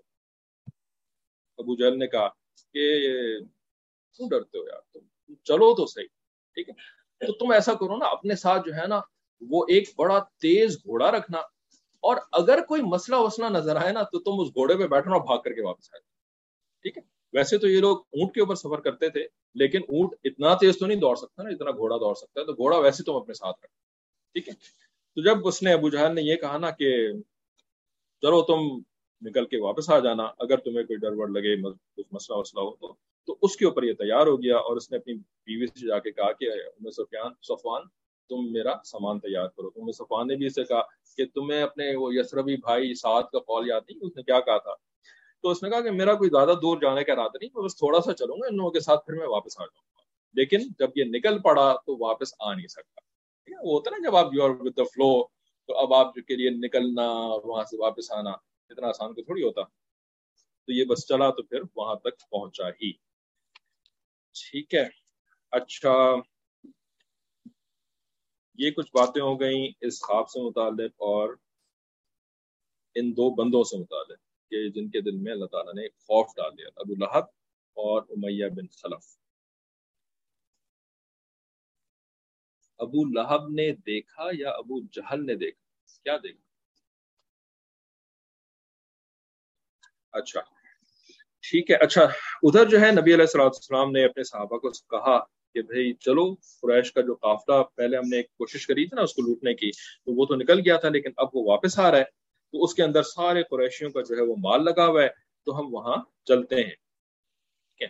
ابو جہل نے کہا کہ کیوں ڈرتے ہو یار، تم چلو تو صحیح. ٹھیک ہے. تو تم ایسا کرو نا، اپنے ساتھ جو ہے نا وہ ایک بڑا تیز گھوڑا رکھنا، اور اگر کوئی مسئلہ وسلہ نظر آئے نا تو تم اس گھوڑے پہ بیٹھنا اور بھاگ کر کے واپس آئے. ٹھیک ہے. ویسے تو یہ لوگ اونٹ کے اوپر سفر کرتے تھے، لیکن اونٹ اتنا تیز تو نہیں دوڑ سکتا نا جتنا گھوڑا دوڑ سکتا ہے، تو گھوڑا ویسے تم اپنے ساتھ رکھو. ٹھیک ہے. تو جب اس نے ابو جہل نے یہ کہا نا کہ چلو تم نکل کے واپس آ جانا اگر تمہیں کوئی ڈر ور لگے، کچھ مسئلہ وسلہ ہو، تو اس کے اوپر یہ تیار ہو گیا. اور اس نے اپنی بیوی سے جا کے کہا کہ صفوان تم میرا سامان تیار کرو. صفوان نے بھی اسے کہا کہ تمہیں اپنے وہ یسربی بھائی سعد کا قول یاد نہیں، اس نے کیا کہا تھا؟ تو اس نے کہا کہ میرا کوئی زیادہ دور جانے کا ارادہ نہیں، میں بس تھوڑا سا چلوں گا ان لوگوں کے ساتھ، پھر میں واپس آ جاؤں گا. لیکن جب یہ نکل پڑا تو واپس آ نہیں سکتا. وہ ہوتا نا جب آپ you are with the flow, تو اب آپ کے لیے نکلنا وہاں سے واپس آنا اتنا آسان تو تھوڑی ہوتا. تو یہ بس چلا تو پھر وہاں تک پہنچا ہی. ٹھیک ہے. اچھا، یہ کچھ باتیں ہو گئیں اس خواب سے متعلق اور ان دو بندوں سے متعلق کہ جن کے دل میں اللہ تعالیٰ نے خوف ڈال دیا، ابو لہب اور امیہ بن خلف. ابو لہب نے دیکھا یا ابو جہل نے دیکھا؟ کیا دیکھا؟ اچھا ٹھیک ہے. اچھا، ادھر جو ہے نبی علیہ السلام نے اپنے صحابہ کو کہا کہ بھئی چلو، قریش کا جو قافلہ پہلے ہم نے ایک کوشش کری تھی نا اس کو لوٹنے کی، تو وہ تو نکل گیا تھا، لیکن اب وہ واپس آ رہا ہے، تو اس کے اندر سارے قریشیوں کا جو ہے وہ مال لگا ہوا ہے، تو ہم وہاں چلتے ہیں. ٹھیک ہے.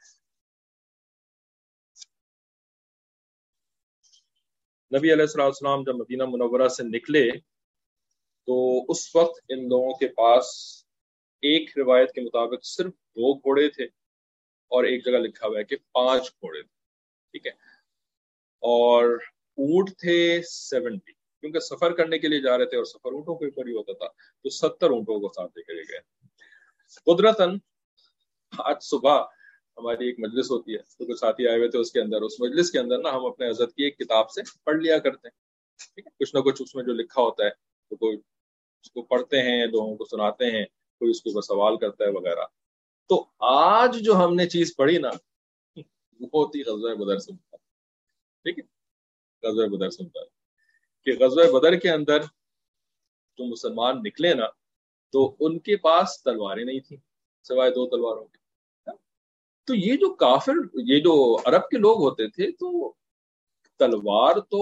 نبی علیہ السلام جب مدینہ منورہ سے نکلے تو اس وقت ان لوگوں کے پاس ایک روایت کے مطابق صرف 2 گھوڑے تھے، اور ایک جگہ لکھا ہوا ہے کہ 5 گھوڑے تھے. ٹھیک ہے. اور اونٹ تھے 70، کیونکہ سفر کرنے کے لیے جا رہے تھے اور سفر اونٹوں کے اوپر ہی ہوتا تھا، تو 70 اونٹوں کو ساتھ لے کے گئے. قدرتاً آج صبح ہماری ایک مجلس ہوتی ہے، تو کچھ ساتھی آئے ہوئے تھے، اس مجلس کے اندر نا ہم اپنے حضرت کی ایک کتاب سے پڑھ لیا کرتے ہیں. ٹھیک ہے. کچھ نہ کچھ اس میں جو لکھا ہوتا ہے تو کوئی اس کو پڑھتے ہیں، لوگوں کو سناتے ہیں، کوئی اس کے اوپر سوال کرتا ہے وغیرہ. تو آج جو ہم نے چیز پڑھی نا وہ تھی غزوہ بدر سے. ٹھیک ہے. غزوہ بدر سے کہ غزوہ بدر کے اندر جو مسلمان نکلے نا تو ان کے پاس تلواریں نہیں تھیں سوائے 2 تلواروں کے. تو یہ جو کافر، یہ جو عرب کے لوگ ہوتے تھے، تو تلوار تو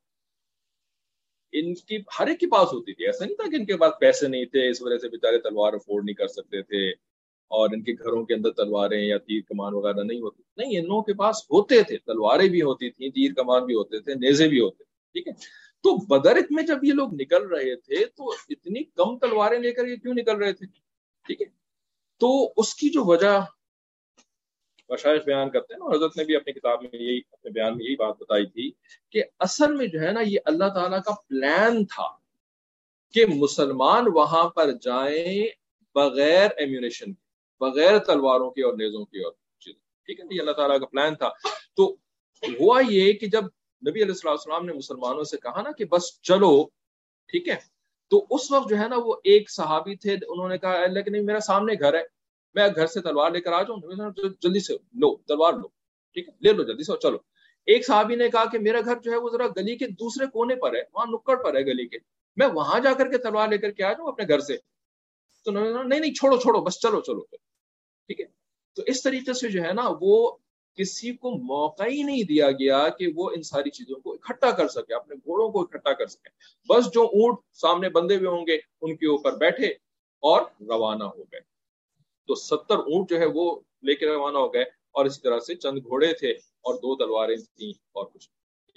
ان کی ہر ایک کے پاس ہوتی تھی. ایسا نہیں تھا کہ ان کے پاس پیسے نہیں تھے اس وجہ سے بیچارے تلوار افورڈ نہیں کر سکتے تھے، اور ان کے گھروں کے اندر تلواریں یا تیر کمان وغیرہ نہیں ہوتی. نہیں، ان لوگوں کے پاس ہوتے تھے، تلواریں بھی ہوتی تھیں، تیر کمان بھی ہوتے تھے، نیزے بھی ہوتے تھے. ٹھیک ہے. تو بدر میں جب یہ لوگ نکل رہے تھے تو اتنی کم تلواریں لے کر یہ کیوں نکل رہے تھے؟ ٹھیک ہے. تو اس کی جو وجہ مشائخ بیان کرتے ہیں، اور حضرت نے بھی اپنی کتاب میں یہی، اپنے بیان میں یہی بات بتائی تھی کہ اصل میں جو ہے نا یہ اللہ تعالیٰ کا پلان تھا کہ مسلمان وہاں پر جائیں بغیر ایمیونیشن، بغیر تلواروں کے اور نیزوں کے اور چیزوں. ٹھیک ہے. یہ اللہ تعالیٰ کا پلان تھا. تو ہوا یہ کہ جب نبی علیہ السلام نے مسلمانوں سے کہا نا کہ بس چلو، ٹھیک ہے، تو اس وقت جو ہے نا وہ ایک صحابی تھے، انہوں نے کہا اللہ کہ نہیں، میرا سامنے گھر ہے، میں گھر سے تلوار لے کر آ جاؤں. جلدی سے لو تلوار لو، ٹھیک ہے، لے لو جلدی سے چلو. ایک صحابی نے کہا کہ میرا گھر جو ہے وہ ذرا گلی کے دوسرے کونے پر ہے، وہاں نکڑ پر ہے گلی کے، میں وہاں جا کر کے تلوار لے کر کے آ جاؤں اپنے گھر سے. تو نہیں چھوڑو بس چلو. ٹھیک ہے. تو اس طریقے سے جو ہے نا وہ کسی کو موقع ہی نہیں دیا گیا کہ وہ ان ساری چیزوں کو اکٹھا کر سکے، اپنے گھوڑوں کو اکٹھا کر سکے. بس جو اونٹ سامنے بندھے ہوئے ہوں گے ان کے اوپر بیٹھے اور روانہ ہو گئے. تو 70 اونٹ جو ہے وہ لے کے روانہ ہو گئے، اور اس طرح سے چند گھوڑے تھے اور 2 تلواریں تھیں اور کچھ.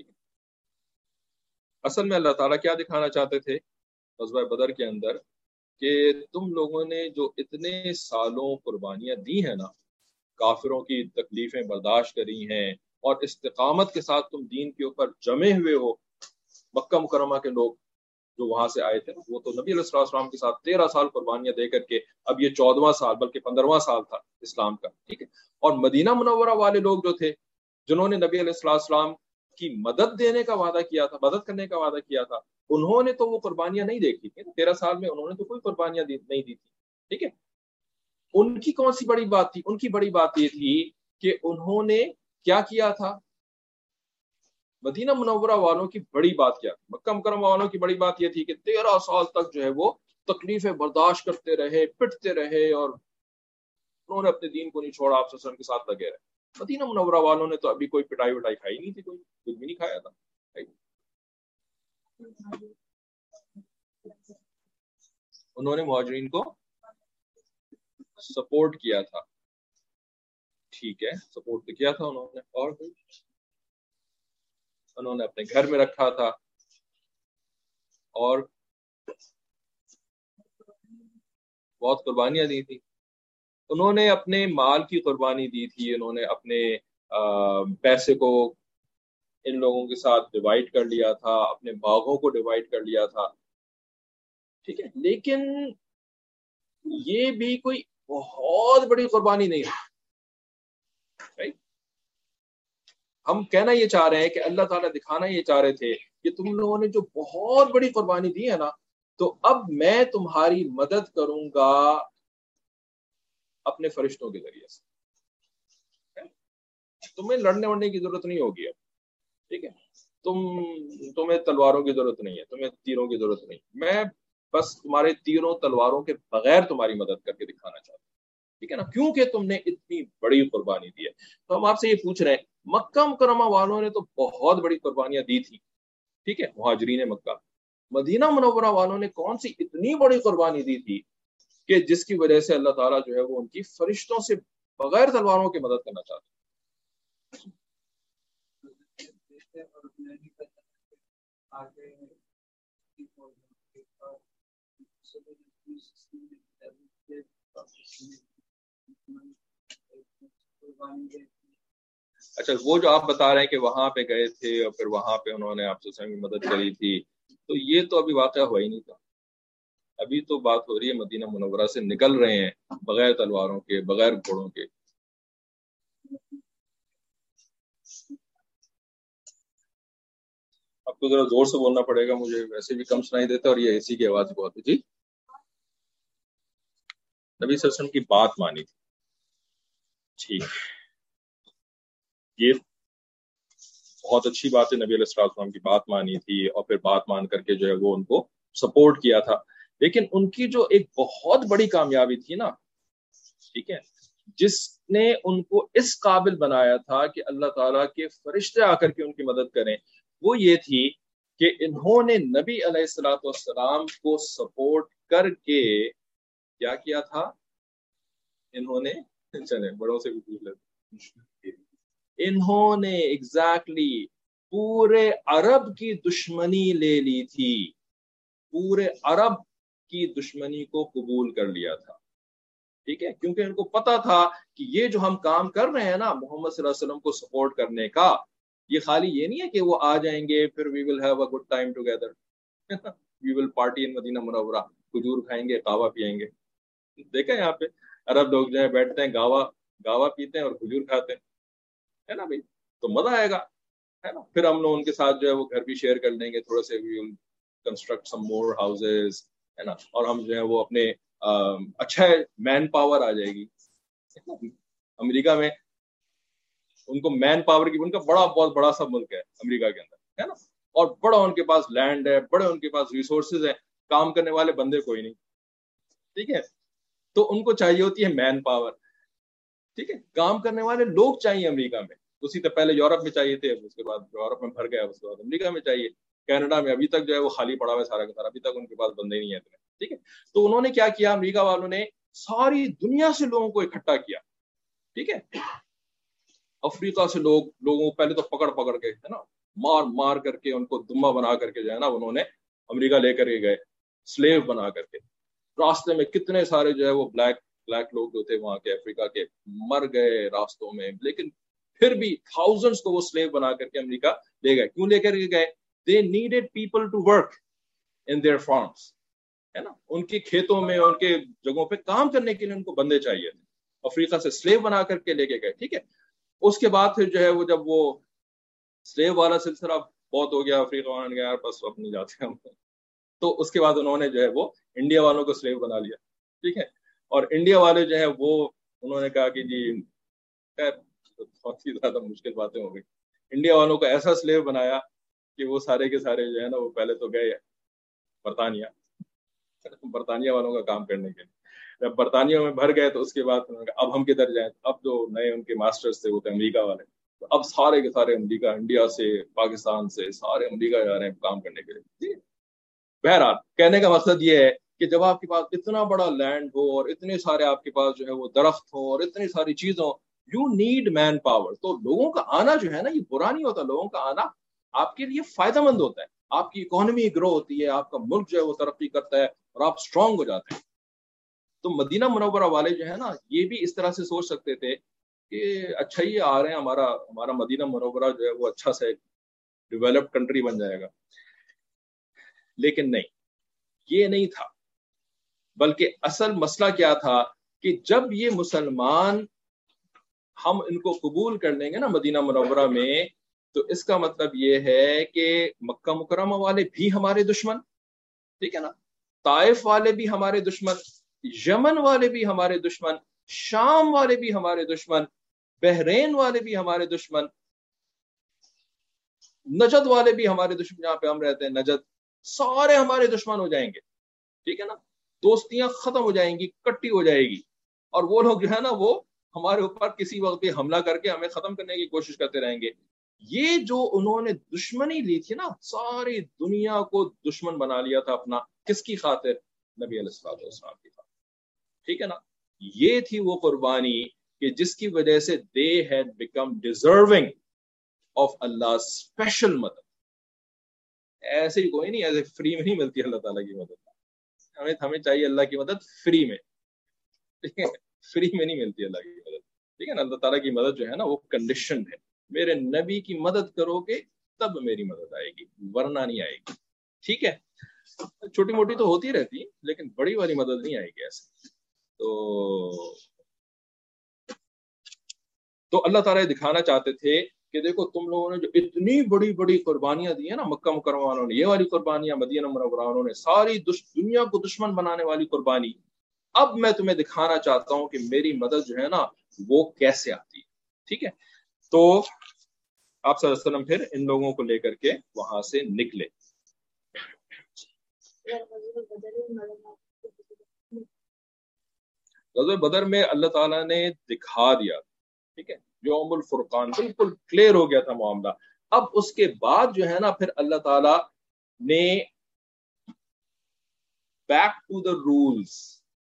اصل میں اللہ تعالیٰ کیا دکھانا چاہتے تھے غزوہ بدر کے اندر، کہ تم لوگوں نے جو اتنے سالوں قربانیاں دی ہیں نا، کافروں کی تکلیفیں برداشت کری ہیں، اور استقامت کے ساتھ تم دین کے اوپر جمے ہوئے ہو. مکہ مکرمہ کے لوگ جو وہاں سے آئے تھے وہ تو نبی علیہ السلام کے ساتھ 13 سال قربانیاں دے کر کے اب یہ 14واں سال بلکہ 15واں سال تھا اسلام کا. ٹھیک ہے. اور مدینہ منورہ والے لوگ جو تھے جنہوں نے نبی علیہ السلام کی مدد دینے کا وعدہ کیا تھا، مدد کرنے کا وعدہ کیا تھا، انہوں نے تو وہ قربانیاں نہیں دیکھی تھی. 13 سال میں انہوں نے تو کوئی قربانیاں نہیں دی تھی. ٹھیک ہے. ان کی کون سی بڑی بات تھی؟ ان کی بڑی بات یہ تھی کہ انہوں نے کیا کیا تھا. مدینہ منورہ والوں کی بڑی بات کیا تھی؟ مکہ مکرمہ والوں کی بڑی بات یہ تھی کہ 13 سال تک جو ہے وہ تکلیفیں برداشت کرتے رہے، پٹتے رہے، اور انہوں نے اپنے دین کو نہیں چھوڑا، آپ صلی اللہ علیہ وسلم کے ساتھ لگے رہے. مدینہ منورہ والوں نے تو ابھی کوئی پٹائی وٹائی کھائی نہیں تھی، کوئی کچھ بھی نہیں کھایا تھا. انہوں نے مہاجرین کو سپورٹ کیا تھا. ٹھیک ہے، سپورٹ تو کیا تھا انہوں نے، اور انہوں نے اپنے گھر میں رکھا تھا، اور بہت قربانیاں دی تھی. انہوں نے اپنے مال کی قربانی دی تھی، انہوں نے اپنے پیسے کو ان لوگوں کے ساتھ ڈیوائیڈ کر لیا تھا، اپنے باغوں کو ڈیوائیڈ کر لیا تھا. ٹھیک ہے. لیکن یہ بھی کوئی بہت بڑی قربانی نہیں ہے. ہم کہنا یہ چاہ رہے ہیں کہ اللہ تعالیٰ دکھانا یہ چاہ رہے تھے کہ تم لوگوں نے جو بہت بڑی قربانی دی ہے نا، تو اب میں تمہاری مدد کروں گا اپنے فرشتوں کے ذریعے سے. تمہیں لڑنے وڑنے کی ضرورت نہیں ہوگی اب. ٹھیک ہے. تمہیں تلواروں کی ضرورت نہیں ہے، تمہیں تیروں کی ضرورت نہیں. میں بس تمہارے تیروں تلواروں کے بغیر تمہاری مدد کر کے دکھانا چاہتا ہوں. ٹھیک ہے نا، کیونکہ تم نے اتنی بڑی قربانی دی ہے. تو ہم آپ سے یہ پوچھ رہے ہیں، مکہ مکرمہ والوں نے تو بہت بڑی قربانیاں دی تھی. ٹھیک ہے، مہاجرین مکہ. مدینہ منورہ والوں نے کون سی اتنی بڑی قربانی دی تھی کہ جس کی وجہ سے اللہ تعالیٰ جو ہے وہ ان کی فرشتوں سے بغیر تلواروں کی مدد کرنا چاہتے ہیں. اچھا، وہ جو آپ بتا رہے ہیں کہ وہاں پہ گئے تھے اور پھر وہاں پہ انہوں نے آپ سے مدد کری تھی، تو یہ تو ابھی واقعہ ہوا ہی نہیں تھا. ابھی تو بات ہو رہی ہے مدینہ منورہ سے نکل رہے ہیں بغیر تلواروں کے، بغیر گھوڑوں کے. اب تو ذرا زور سے بولنا پڑے گا، مجھے ویسے بھی کم سنائی دیتا اور یہ اسی کی آواز بہت ہے. جی، نبی صلی اللہ علیہ وسلم کی بات مانی تھی. ٹھیک، یہ بہت اچھی بات ہے. نبی علیہ السلام کی بات مانی تھی اور پھر بات مان کر کے جو ہے وہ ان کو سپورٹ کیا تھا. لیکن ان کی جو ایک بہت بڑی کامیابی تھی نا، ٹھیک ہے، جس نے ان کو اس قابل بنایا تھا کہ اللہ تعالیٰ کے فرشتے آ کر کے ان کی مدد کریں، وہ یہ تھی کہ انہوں نے نبی علیہ السلام کو سپورٹ کر کے کیا کیا تھا. انہوں نے چلے بڑوں سے بھی پوچھ لیتے، انہوں نے ایگزیکٹلی پورے عرب کی دشمنی لے لی تھی، پورے عرب کی دشمنی کو قبول کر لیا تھا. ٹھیک ہے، کیونکہ ان کو پتا تھا کہ یہ جو ہم کام کر رہے ہیں نا محمد صلی اللہ علیہ وسلم کو سپورٹ کرنے کا، یہ خالی یہ نہیں ہے کہ وہ آ جائیں گے پھر we will have a good time together, we will party in Medina Munawwara, کھجور کھائیں گے، قہوہ پئیں گے. دیکھا یہاں پہ عرب لوگ جو ہے بیٹھتے ہیں، گاوا پیتے ہیں اور کھجور کھاتے ہیں، ہے نا بھائی، تو مزہ آئے گا، ہے نا. پھر ہم لوگ ان کے ساتھ جو ہے وہ گھر بھی شیئر کر لیں گے تھوڑے سے، وی ول کنسٹرکٹ سم مور ہاؤسز، ہے نا. اور ہم جو ہے وہ اپنے اچھا مین پاور آ جائے گی. امریکہ میں ان کو مین پاور کی، ان کا بہت بڑا سا ملک ہے امریکہ کے اندر، ہے نا، اور بڑا ان کے پاس لینڈ ہے، بڑے ان کے پاس ریسورسز ہیں، کام کرنے والے بندے کوئی نہیں. ٹھیک ہے، تو ان کو چاہیے ہوتی ہے مین پاور. ٹھیک ہے, کام کرنے والے لوگ چاہیے امریکہ میں. اسی سے پہلے یورپ میں چاہیے تھے, اس کے بعد یورپ میں بھر گیا, اس کے بعد امریکہ میں چاہیے. کینیڈا میں ابھی تک جو ہے وہ خالی پڑا ہوا ہے سارا کا سارا, ابھی تک ان کے پاس بندے نہیں ہیں اتنے. ٹھیک ہے, تو انہوں نے کیا کیا, امریکہ والوں نے ساری دنیا سے لوگوں کو اکٹھا کیا. ٹھیک ہے, افریقہ سے لوگوں کو پہلے تو پکڑ کے ہے نا, مار کر کے ان کو دمہ بنا کر کے جو ہے نا انہوں نے امریکہ لے کر کے گئے, سلیو بنا کر کے. راستے میں کتنے سارے جو ہے وہ بلیک لوگ جو تھے وہاں کے افریقہ کے مر گئے راستوں میں, لیکن پھر بھی تھاؤزنڈز کو وہ سلیو بنا کر کے امریکہ لے گئے. کیوں لے کر کے گئے؟ They needed people to work in their farms, ہے نا, ان کے کھیتوں میں, ان کے جگہوں پہ کام کرنے کے لیے ان کو بندے چاہیے تھے. افریقہ سے سلیو بنا کر کے لے کے گئے. ٹھیک ہے, اس کے بعد پھر جو ہے وہ جب وہ سلیو والا سلسلہ بہت ہو گیا, افریقہ والوں نے کہا یار بس اب نہیں جاتے ہم, تو اس کے بعد انہوں نے جو ہے وہ انڈیا والوں کو سلیو بنا لیا. ٹھیک ہے, اور انڈیا والے جو ہے وہ انہوں نے کہا کہ جی خیر بہت ہی زیادہ مشکل باتیں ہو گئی. انڈیا والوں کو ایسا سلیو بنایا کہ وہ سارے کے سارے جو ہے نا وہ پہلے تو گئے برطانیہ والوں کا کام کرنے کے لیے. جب برطانیہ میں بھر گئے تو اس کے بعد انہوں نے کہا اب ہم کدھر جائیں. اب جو نئے ان کے ماسٹرز تھے وہ تھے امریکہ والے, تو اب سارے کے سارے امریکہ, انڈیا سے, پاکستان سے, سارے امریکہ جا رہے ہیں کام کرنے کے لیے. بہرحال کہنے کا مقصد یہ ہے کہ جب آپ کے پاس اتنا بڑا لینڈ ہو اور اتنے سارے آپ کے پاس جو ہے وہ درخت ہو اور اتنی ساری چیزوں, یو نیڈ مین پاور. تو لوگوں کا آنا جو ہے نا یہ برا نہیں ہوتا, لوگوں کا آنا آپ کے لیے فائدہ مند ہوتا ہے. آپ کی اکانومی گرو ہوتی ہے, آپ کا ملک جو ہے وہ ترقی کرتا ہے اور آپ اسٹرانگ ہو جاتے ہیں. تو مدینہ منورہ والے جو ہے نا یہ بھی اس طرح سے سوچ سکتے تھے کہ اچھا یہ آ رہے ہیں, ہمارا مدینہ منورہ جو ہے وہ اچھا سے ڈیولپڈ کنٹری بن جائے گا. لیکن نہیں, یہ نہیں تھا. بلکہ اصل مسئلہ کیا تھا کہ جب یہ مسلمان ہم ان کو قبول کر لیں گے نا مدینہ منورہ میں, تو اس کا مطلب یہ ہے کہ مکہ مکرمہ والے بھی ہمارے دشمن, ٹھیک ہے نا, طائف والے بھی ہمارے دشمن, یمن والے بھی ہمارے دشمن, شام والے بھی ہمارے دشمن, بحرین والے بھی ہمارے دشمن, نجد والے بھی ہمارے دشمن, جہاں پہ ہم رہتے ہیں نجد, سارے ہمارے دشمن ہو جائیں گے. ٹھیک ہے نا, دوستیاں ختم ہو جائیں گی, کٹی ہو جائے گی, اور وہ لوگ جو ہے نا وہ ہمارے اوپر کسی وقت بھی حملہ کر کے ہمیں ختم کرنے کی کوشش کرتے رہیں گے. یہ جو انہوں نے دشمنی لی تھی نا, ساری دنیا کو دشمن بنا لیا تھا اپنا, کس کی خاطر؟ نبی علیہ الصلوۃ والسلام کی خاطر. ٹھیک ہے نا, یہ تھی وہ قربانی کہ جس کی وجہ سے they had become deserving of Allah's special مدد. ایسے ہی کوئی نہیں, ایسے فری میں نہیں ملتی اللہ تعالیٰ کی مدد. ہمیں چاہیے اللہ کی مدد فری میں, ٹھیک ہے, فری میں نہیں ملتی اللہ کی مدد. ٹھیک ہے نا, اللہ تعالیٰ کی مدد جو ہے نا وہ کنڈیشنڈ ہے. میرے نبی کی مدد کرو گے تب میری مدد آئے گی, ورنہ نہیں آئے گی. ٹھیک ہے, چھوٹی موٹی تو ہوتی رہتی لیکن بڑی والی مدد نہیں آئے گی ایسے. تو اللہ تعالیٰ دکھانا چاہتے تھے کہ دیکھو تم لوگوں نے جو اتنی بڑی بڑی قربانیاں دی ہیں نا, مکہ مکرمہ والوں نے یہ والی قربانیاں, مدینہ منورہ والوں نے ساری دنیا کو دشمن بنانے والی قربانی, اب میں تمہیں دکھانا چاہتا ہوں کہ میری مدد جو ہے نا وہ کیسے آتی ہے. ٹھیک ہے, تو آپ صلی اللہ علیہ وسلم پھر ان لوگوں کو لے کر کے وہاں سے نکلے. غزوہ بدر میں اللہ تعالیٰ نے دکھا دیا, ٹھیک ہے, یوم الفرقان, بالکل کلیئر ہو گیا تھا معاملہ. اب اس کے بعد جو ہے نا پھر اللہ تعالیٰ نے بیک ٹو دا رولز,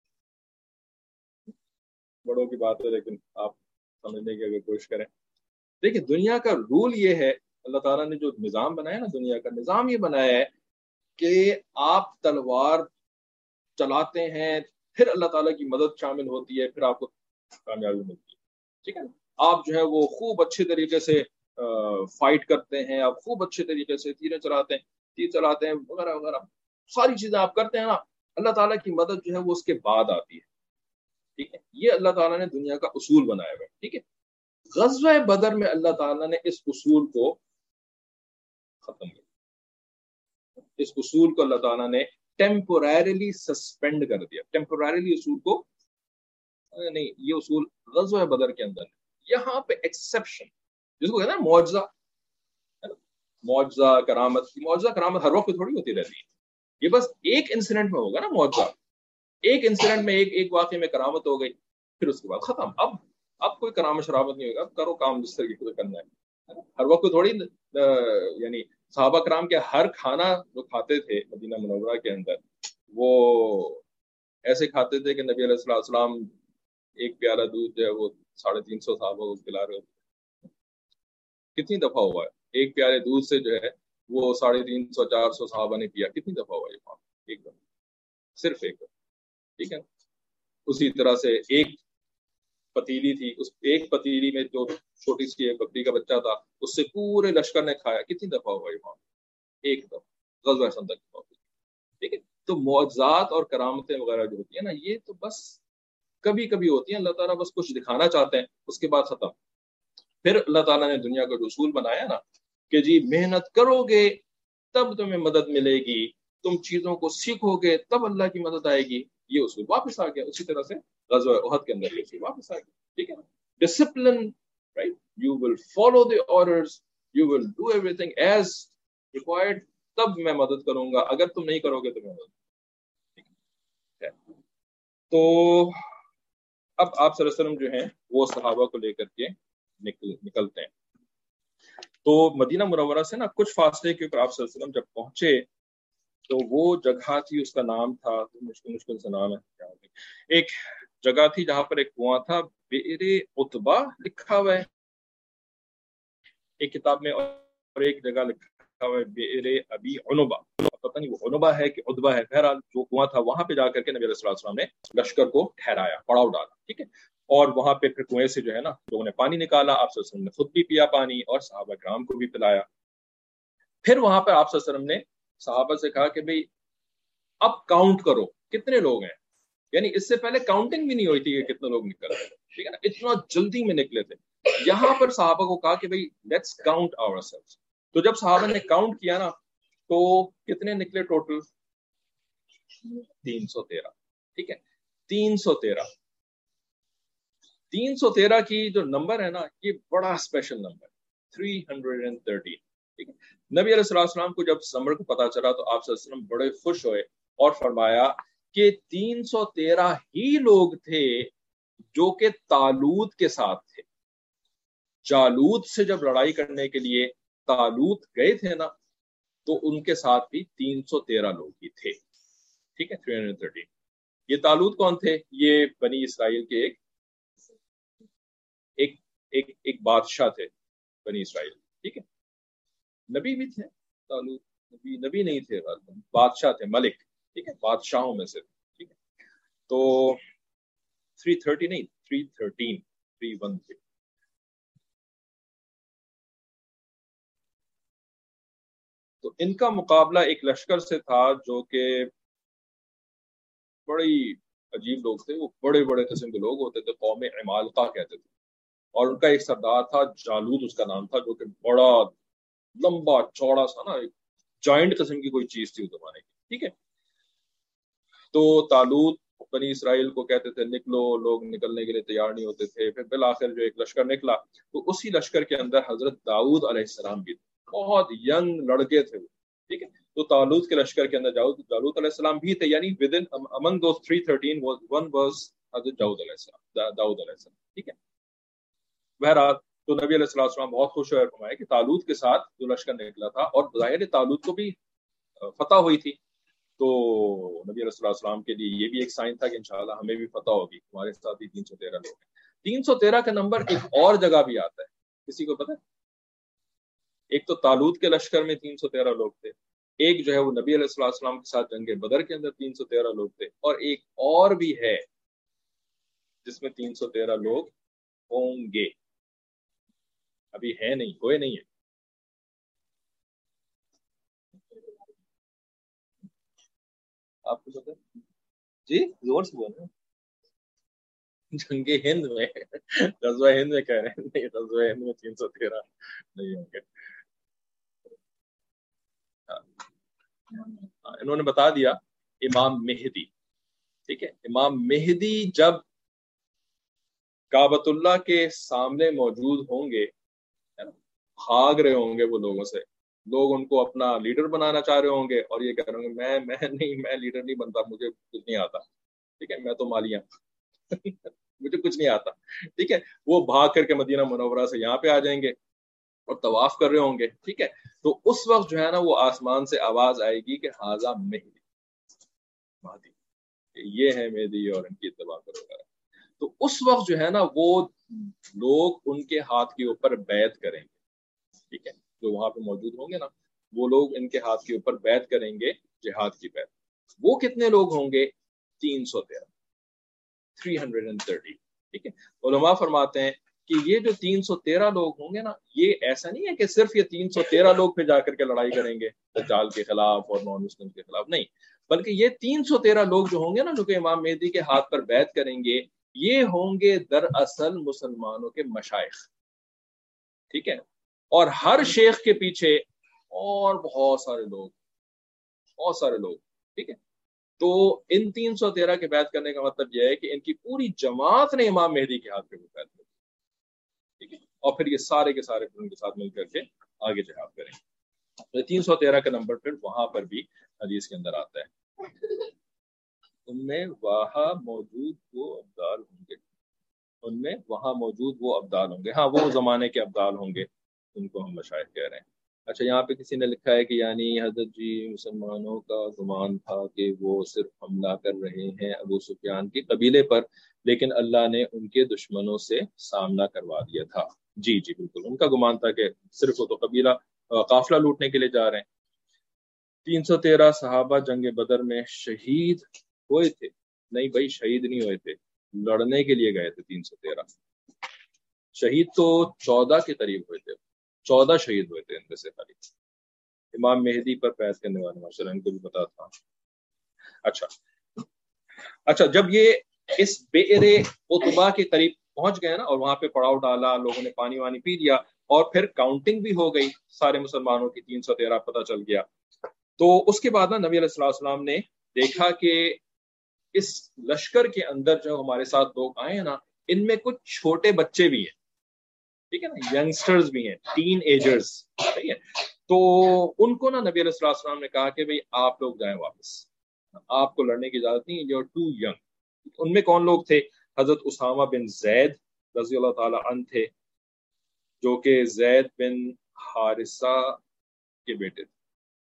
بڑوں کی بات ہے لیکن آپ سمجھنے کی اگر کوشش کریں. دیکھیں دنیا کا رول یہ ہے, اللہ تعالیٰ نے جو نظام بنایا نا, دنیا کا نظام یہ بنایا ہے کہ آپ تلوار چلاتے ہیں, پھر اللہ تعالیٰ کی مدد شامل ہوتی ہے, پھر آپ کو کامیابی ملتی ہے. ٹھیک ہے, آپ جو ہے وہ خوب اچھے طریقے سے فائٹ کرتے ہیں, آپ خوب اچھے طریقے سے تیر چلاتے ہیں وغیرہ وغیرہ, ساری چیزیں آپ کرتے ہیں نا, اللہ تعالیٰ کی مدد جو ہے وہ اس کے بعد آتی ہے. ٹھیک ہے, یہ اللہ تعالیٰ نے دنیا کا اصول بنایا ہوا ہے. ٹھیک ہے, غزوہ بدر میں اللہ تعالیٰ نے اس اصول کو ختم کیا. اس اصول کو اللہ تعالیٰ نے ٹیمپوریریلی سسپینڈ کر دیا. ٹیمپوریریلی اصول کو نہیں, یہ اصول غزوہ بدر کے اندر ہے. یہاں پہ ایکسیپشن جس کو کہتے ہیں معجزہ, معجزہ کرامت, معجزہ کرامت ہر وقت تھوڑی ہوتی رہتی ہے. یہ بس ایک انسیڈنٹ میں ہوگا نا معجزہ, ایک انسیڈنٹ میں ایک واقعے میں کرامت ہو گئی, پھر اس کے بعد ختم. اب کوئی कोई कराम शराबत नहीं होगा, करो काम जिस तरीके से करना है। हर वक्त थोड़ी यानी सहाबा कराम के हर खाना जो खाते थे मदीना मुनव्वरा के अंदर, वो ऐसे खाते थे कि नबी अलैहि सलाम एक प्याला दूध जो है वो 350 सहाबा को खिला रहे होते। कितनी दफा हुआ है एक प्याले दूध से जो है वो 350-400 सहाबा ने पिया? कितनी दफा हुआ ये काम? एक दफा, सिर्फ एक दफा, ठीक है। उसी तरह से एक पतीली थी, उस एक पतीली में जो छोटी सी एक बकरी का बच्चा था, उससे पूरे लश्कर ने खाया। कितनी दफा हुआ ये काम? एक दफा, ग़ज़वा खंदक के मौके, ठीक है। तो मौजज़ात और करामतें वगैरह जो होती है ना, ये तो बस कभी कभी होती है, अल्लाह ताला बस कुछ दिखाना चाहते हैं, उसके बाद खत्म। फिर अल्लाह ताला ने दुनिया का उसूल बनाया ना कि जी मेहनत करोगे तब तुम्हें मदद मिलेगी, तुम चीजों को सीखोगे तब अल्लाह की मदद आएगी। ये उसूल वापस आ गया। उसी तरह से ग़ज़वा उहद के अंदर ये उसूल वापस आ गया, ठीक है ना। Discipline, right, you will follow the orders, you will do everything as required, तब मैं मदद करूंगा, अगर तुम नहीं करोगे तो मैं मदद, ठीक है। तो अब आप सल्लल्लाहु अलैहि वसल्लम जो हैं वो सहाबा को लेकर के निकलते हैं। तो मदीना मुनव्वरा से ना कुछ फासले के ऊपर आप सल्लल्लाहु अलैहि वसल्लम जब पहुंचे तो वो जगह थी, उसका नाम था, तो मुश्किल मुश्किल से नाम है, एक जगह थी जहां पर एक कुआं था, बेरे उतबा लिखा हुआ है एक किताब में, और एक जगह लिखा हुआ है बेरे अबी उनुबा। पता नहीं वो उनुबा है कि उतबा है। बहरहाल जो कुआं था वहां पे जाकर के नबी अलैहि सल्लल्लाहु अलैहि वसल्लम ने लश्कर को ठहराया, पड़ाव डाला, ठीक है। और वहां पे फिर कुएं से जो है ना लोगों ने पानी निकाला, आप सल्लल्लाहु अलैहि वसल्लम ने खुद भी पिया पानी और सहाबा किराम को भी पिलाया। फिर वहां पर आप सल्लल्लाहु अलैहि वसल्लम ने सहाबा से कहा कि भाई अब काउंट करो कितने लोग हैं, यानी इससे पहले काउंटिंग भी नहीं हुई थी कि कितने लोग निकल रहे थे, ठीक है ना, इतना जल्दी में निकले थे। यहां पर सहाबा को कहा कि भाई लेट्स काउंट आवरसेल्व्स। तो जब सहाबा ने काउंट किया ना तो कितने निकले टोटल? 313, ठीक है। 313, 313 की जो नंबर है ना, ये बड़ा स्पेशल नंबर, 313, ठीक है। नबी अलैहिस्सलाम को जब नंबर को पता चला तो आप सल्लल्लाहु अलैहि वसल्लम बड़े खुश हुए और फरमाया कि 313 ही लोग थे जो कि तालूत के साथ थे। जालूत से जब लड़ाई करने के लिए तालूत गए थे ना, तो उनके साथ भी 313 लोग ही थे, ठीक है, 313। ये तालूत कौन थे? ये बनी इसराइल के एक एक एक बादशाह थे बनी इसराइल, ठीक है। नबी भी थे तालूत, नबी नहीं थे, बादशाह थे, मलिक, ठीक है, बादशाहों में से, ठीक है। तो 330 नहीं, 313, 313। तो इनका मुकाबला एक लश्कर से था जो कि बड़ी अजीब लोग थे। वो बड़े बड़े किस्म के लोग होते थे, कौम इमालका कहते थे, और उनका एक सरदार था जालूद उसका नाम था, जो कि बड़ा लंबा चौड़ा सा ना, एक जॉइंट किस्म की कोई चीज थी उस जमाने की, ठीक है। तो तालूत बनी इसराइल को कहते थे निकलो, लोग निकलने के लिए तैयार नहीं होते थे। फिर बिल आखिर जो एक लश्कर निकला, तो उसी लश्कर के अंदर हजरत दाऊद अलैहिस्सलाम भी थे, बहुत यंग लड़के थे वो, ठीक है। तो तालूत के लश्कर के अंदर दाऊद अलैहिस्सलाम भी थे, यानी within among those 313 one was Hazrat Dawood अलैहिस्सलाम, ठीक है। बहरहाल तो नबी अलैहिस्सलाम बहुत खुश हुए, फरमाया कि तालूत के साथ जो लश्कर निकला था, और जाहिर तालूत को भी फतह हुई थी, तो नबी अलैहिस्सलाम के लिए ये भी एक साइन था कि इंशाल्लाह हमें भी फतह होगी, हमारे साथ ही 313 लोग हैं। 313 का नंबर एक और जगह भी आता है, किसी को पता है? एक तो तालूत के लश्कर में 313 लोग थे, एक जो है वो नबी अलैहिस्सलाम के साथ जंगे बदर के अंदर 313 लोग थे, और एक और भी है जिसमें 313 लोग होंगे, अभी है नहीं, हुए नहीं है। आपको पता है? जी जोर से बोल रहे हैं। जंगे हिंद में, ग़ज़वा हिंद में कह रहे हैं, नहीं, ग़ज़वा हिंद में 313 नहीं होंगे। इन्होंने बता दिया इमाम मेहदी, ठीक है। इमाम मेहदी जब काबतुल्लाह के सामने मौजूद होंगे, है ना, भाग रहे होंगे वो लोगों से, लोग उनको अपना लीडर बनाना चाह रहे होंगे, और ये कह रहे होंगे मैं नहीं, मैं लीडर नहीं बनता, मुझे कुछ नहीं आता, ठीक है, मैं तो मालिया مجھے کچھ نہیں آتا. ٹھیک ہے, وہ بھاگ کر کے مدینہ منورہ سے یہاں پہ آ جائیں گے اور طواف کر رہے ہوں گے. ٹھیک ہے, تو اس وقت جو ہے نا وہ آسمان سے آواز آئے گی کہ ہاذا مہدی, مہدی یہ ہے مہدی اور ان کی اتباع کرو وغیرہ. تو اس وقت جو ہے نا وہ لوگ ان کے ہاتھ کے اوپر بیعت کریں گے. ٹھیک ہے, جو وہاں پہ موجود ہوں گے نا وہ لوگ ان کے ہاتھ کے اوپر بیعت کریں گے, جہاد کی بیعت. وہ کتنے لوگ ہوں گے؟ 313. ٹھیک ہے, علماء فرماتے ہیں کہ یہ جو 313 لوگ ہوں گے نا, یہ ایسا نہیں ہے کہ صرف یہ 313 لوگ پہ جا کر کے لڑائی کریں گے دجال کے خلاف اور نان مسلم کے خلاف, نہیں, بلکہ یہ 313 لوگ جو ہوں گے نا جو کہ امام مہدی کے ہاتھ پر بیعت کریں گے, یہ ہوں گے دراصل مسلمانوں کے مشائخ. ٹھیک ہے, اور ہر شیخ کے پیچھے اور بہت سارے لوگ. ٹھیک ہے, تو ان 313 کے بیعت کرنے کا مطلب یہ ہے کہ ان کی پوری جماعت نے امام مہدی کے ہاتھ پہ بیعت کر. ٹھیک ہے, اور پھر یہ سارے کے سارے ان کے ساتھ مل کر کے آگے جہاد کریں. 313 کا نمبر پھر وہاں پر بھی حدیث کے اندر آتا ہے. ان میں وہاں موجود وہ ابدال ہوں گے, ہاں وہ زمانے کے ابدال ہوں گے, ان کو ہم مشائخ کہہ رہے ہیں. اچھا, یہاں پہ کسی نے لکھا ہے کہ یعنی حضرت جی مسلمانوں کا گمان تھا کہ وہ صرف حملہ کر رہے ہیں ابو سفیان کے قبیلے پر, لیکن اللہ نے ان کے دشمنوں سے سامنا کروا دیا تھا. جی بالکل, ان کا گمان تھا کہ صرف وہ تو قبیلہ قافلہ لوٹنے کے لیے جا رہے ہیں. 313 صحابہ جنگ بدر میں شہید ہوئے تھے. نہیں بھائی, شہید نہیں ہوئے تھے, لڑنے کے لیے گئے تھے. 313 شہید تو 14 کے قریب ہوئے تھے, 14 شہید ہوئے تھے ان میں سے خالی امام مہدی پر بیعت کرنے والے ماشاء اللہ, ان کو بھی پتا تھا. اچھا, جب یہ اس بئر عتبہ کے قریب پہنچ گئے نا اور وہاں پہ پڑاؤ ڈالا, لوگوں نے پانی وانی پی لیا اور پھر کاؤنٹنگ بھی ہو گئی سارے مسلمانوں کی, 313 پتہ چل گیا. تو اس کے بعد نا نبی علیہ السلام نے دیکھا کہ اس لشکر کے اندر جو ہمارے ساتھ لوگ آئے ہیں نا, ان میں کچھ چھوٹے بچے بھی ہیں. ٹھیک ہے نا, ینگسٹرز بھی ہیں, ٹین ایجرز. ٹھیک ہے, تو ان کو نا نبی علیہ السلام نے کہا کہ بھئی آپ لوگ جائیں واپس, آپ کو لڑنے کی اجازت نہیں, یو آر ٹو ینگ. ان میں کون لوگ تھے؟ حضرت اسامہ بن زید رضی اللہ تعالی عنہ تھے, جو کہ زید بن حارثہ کے بیٹے تھے.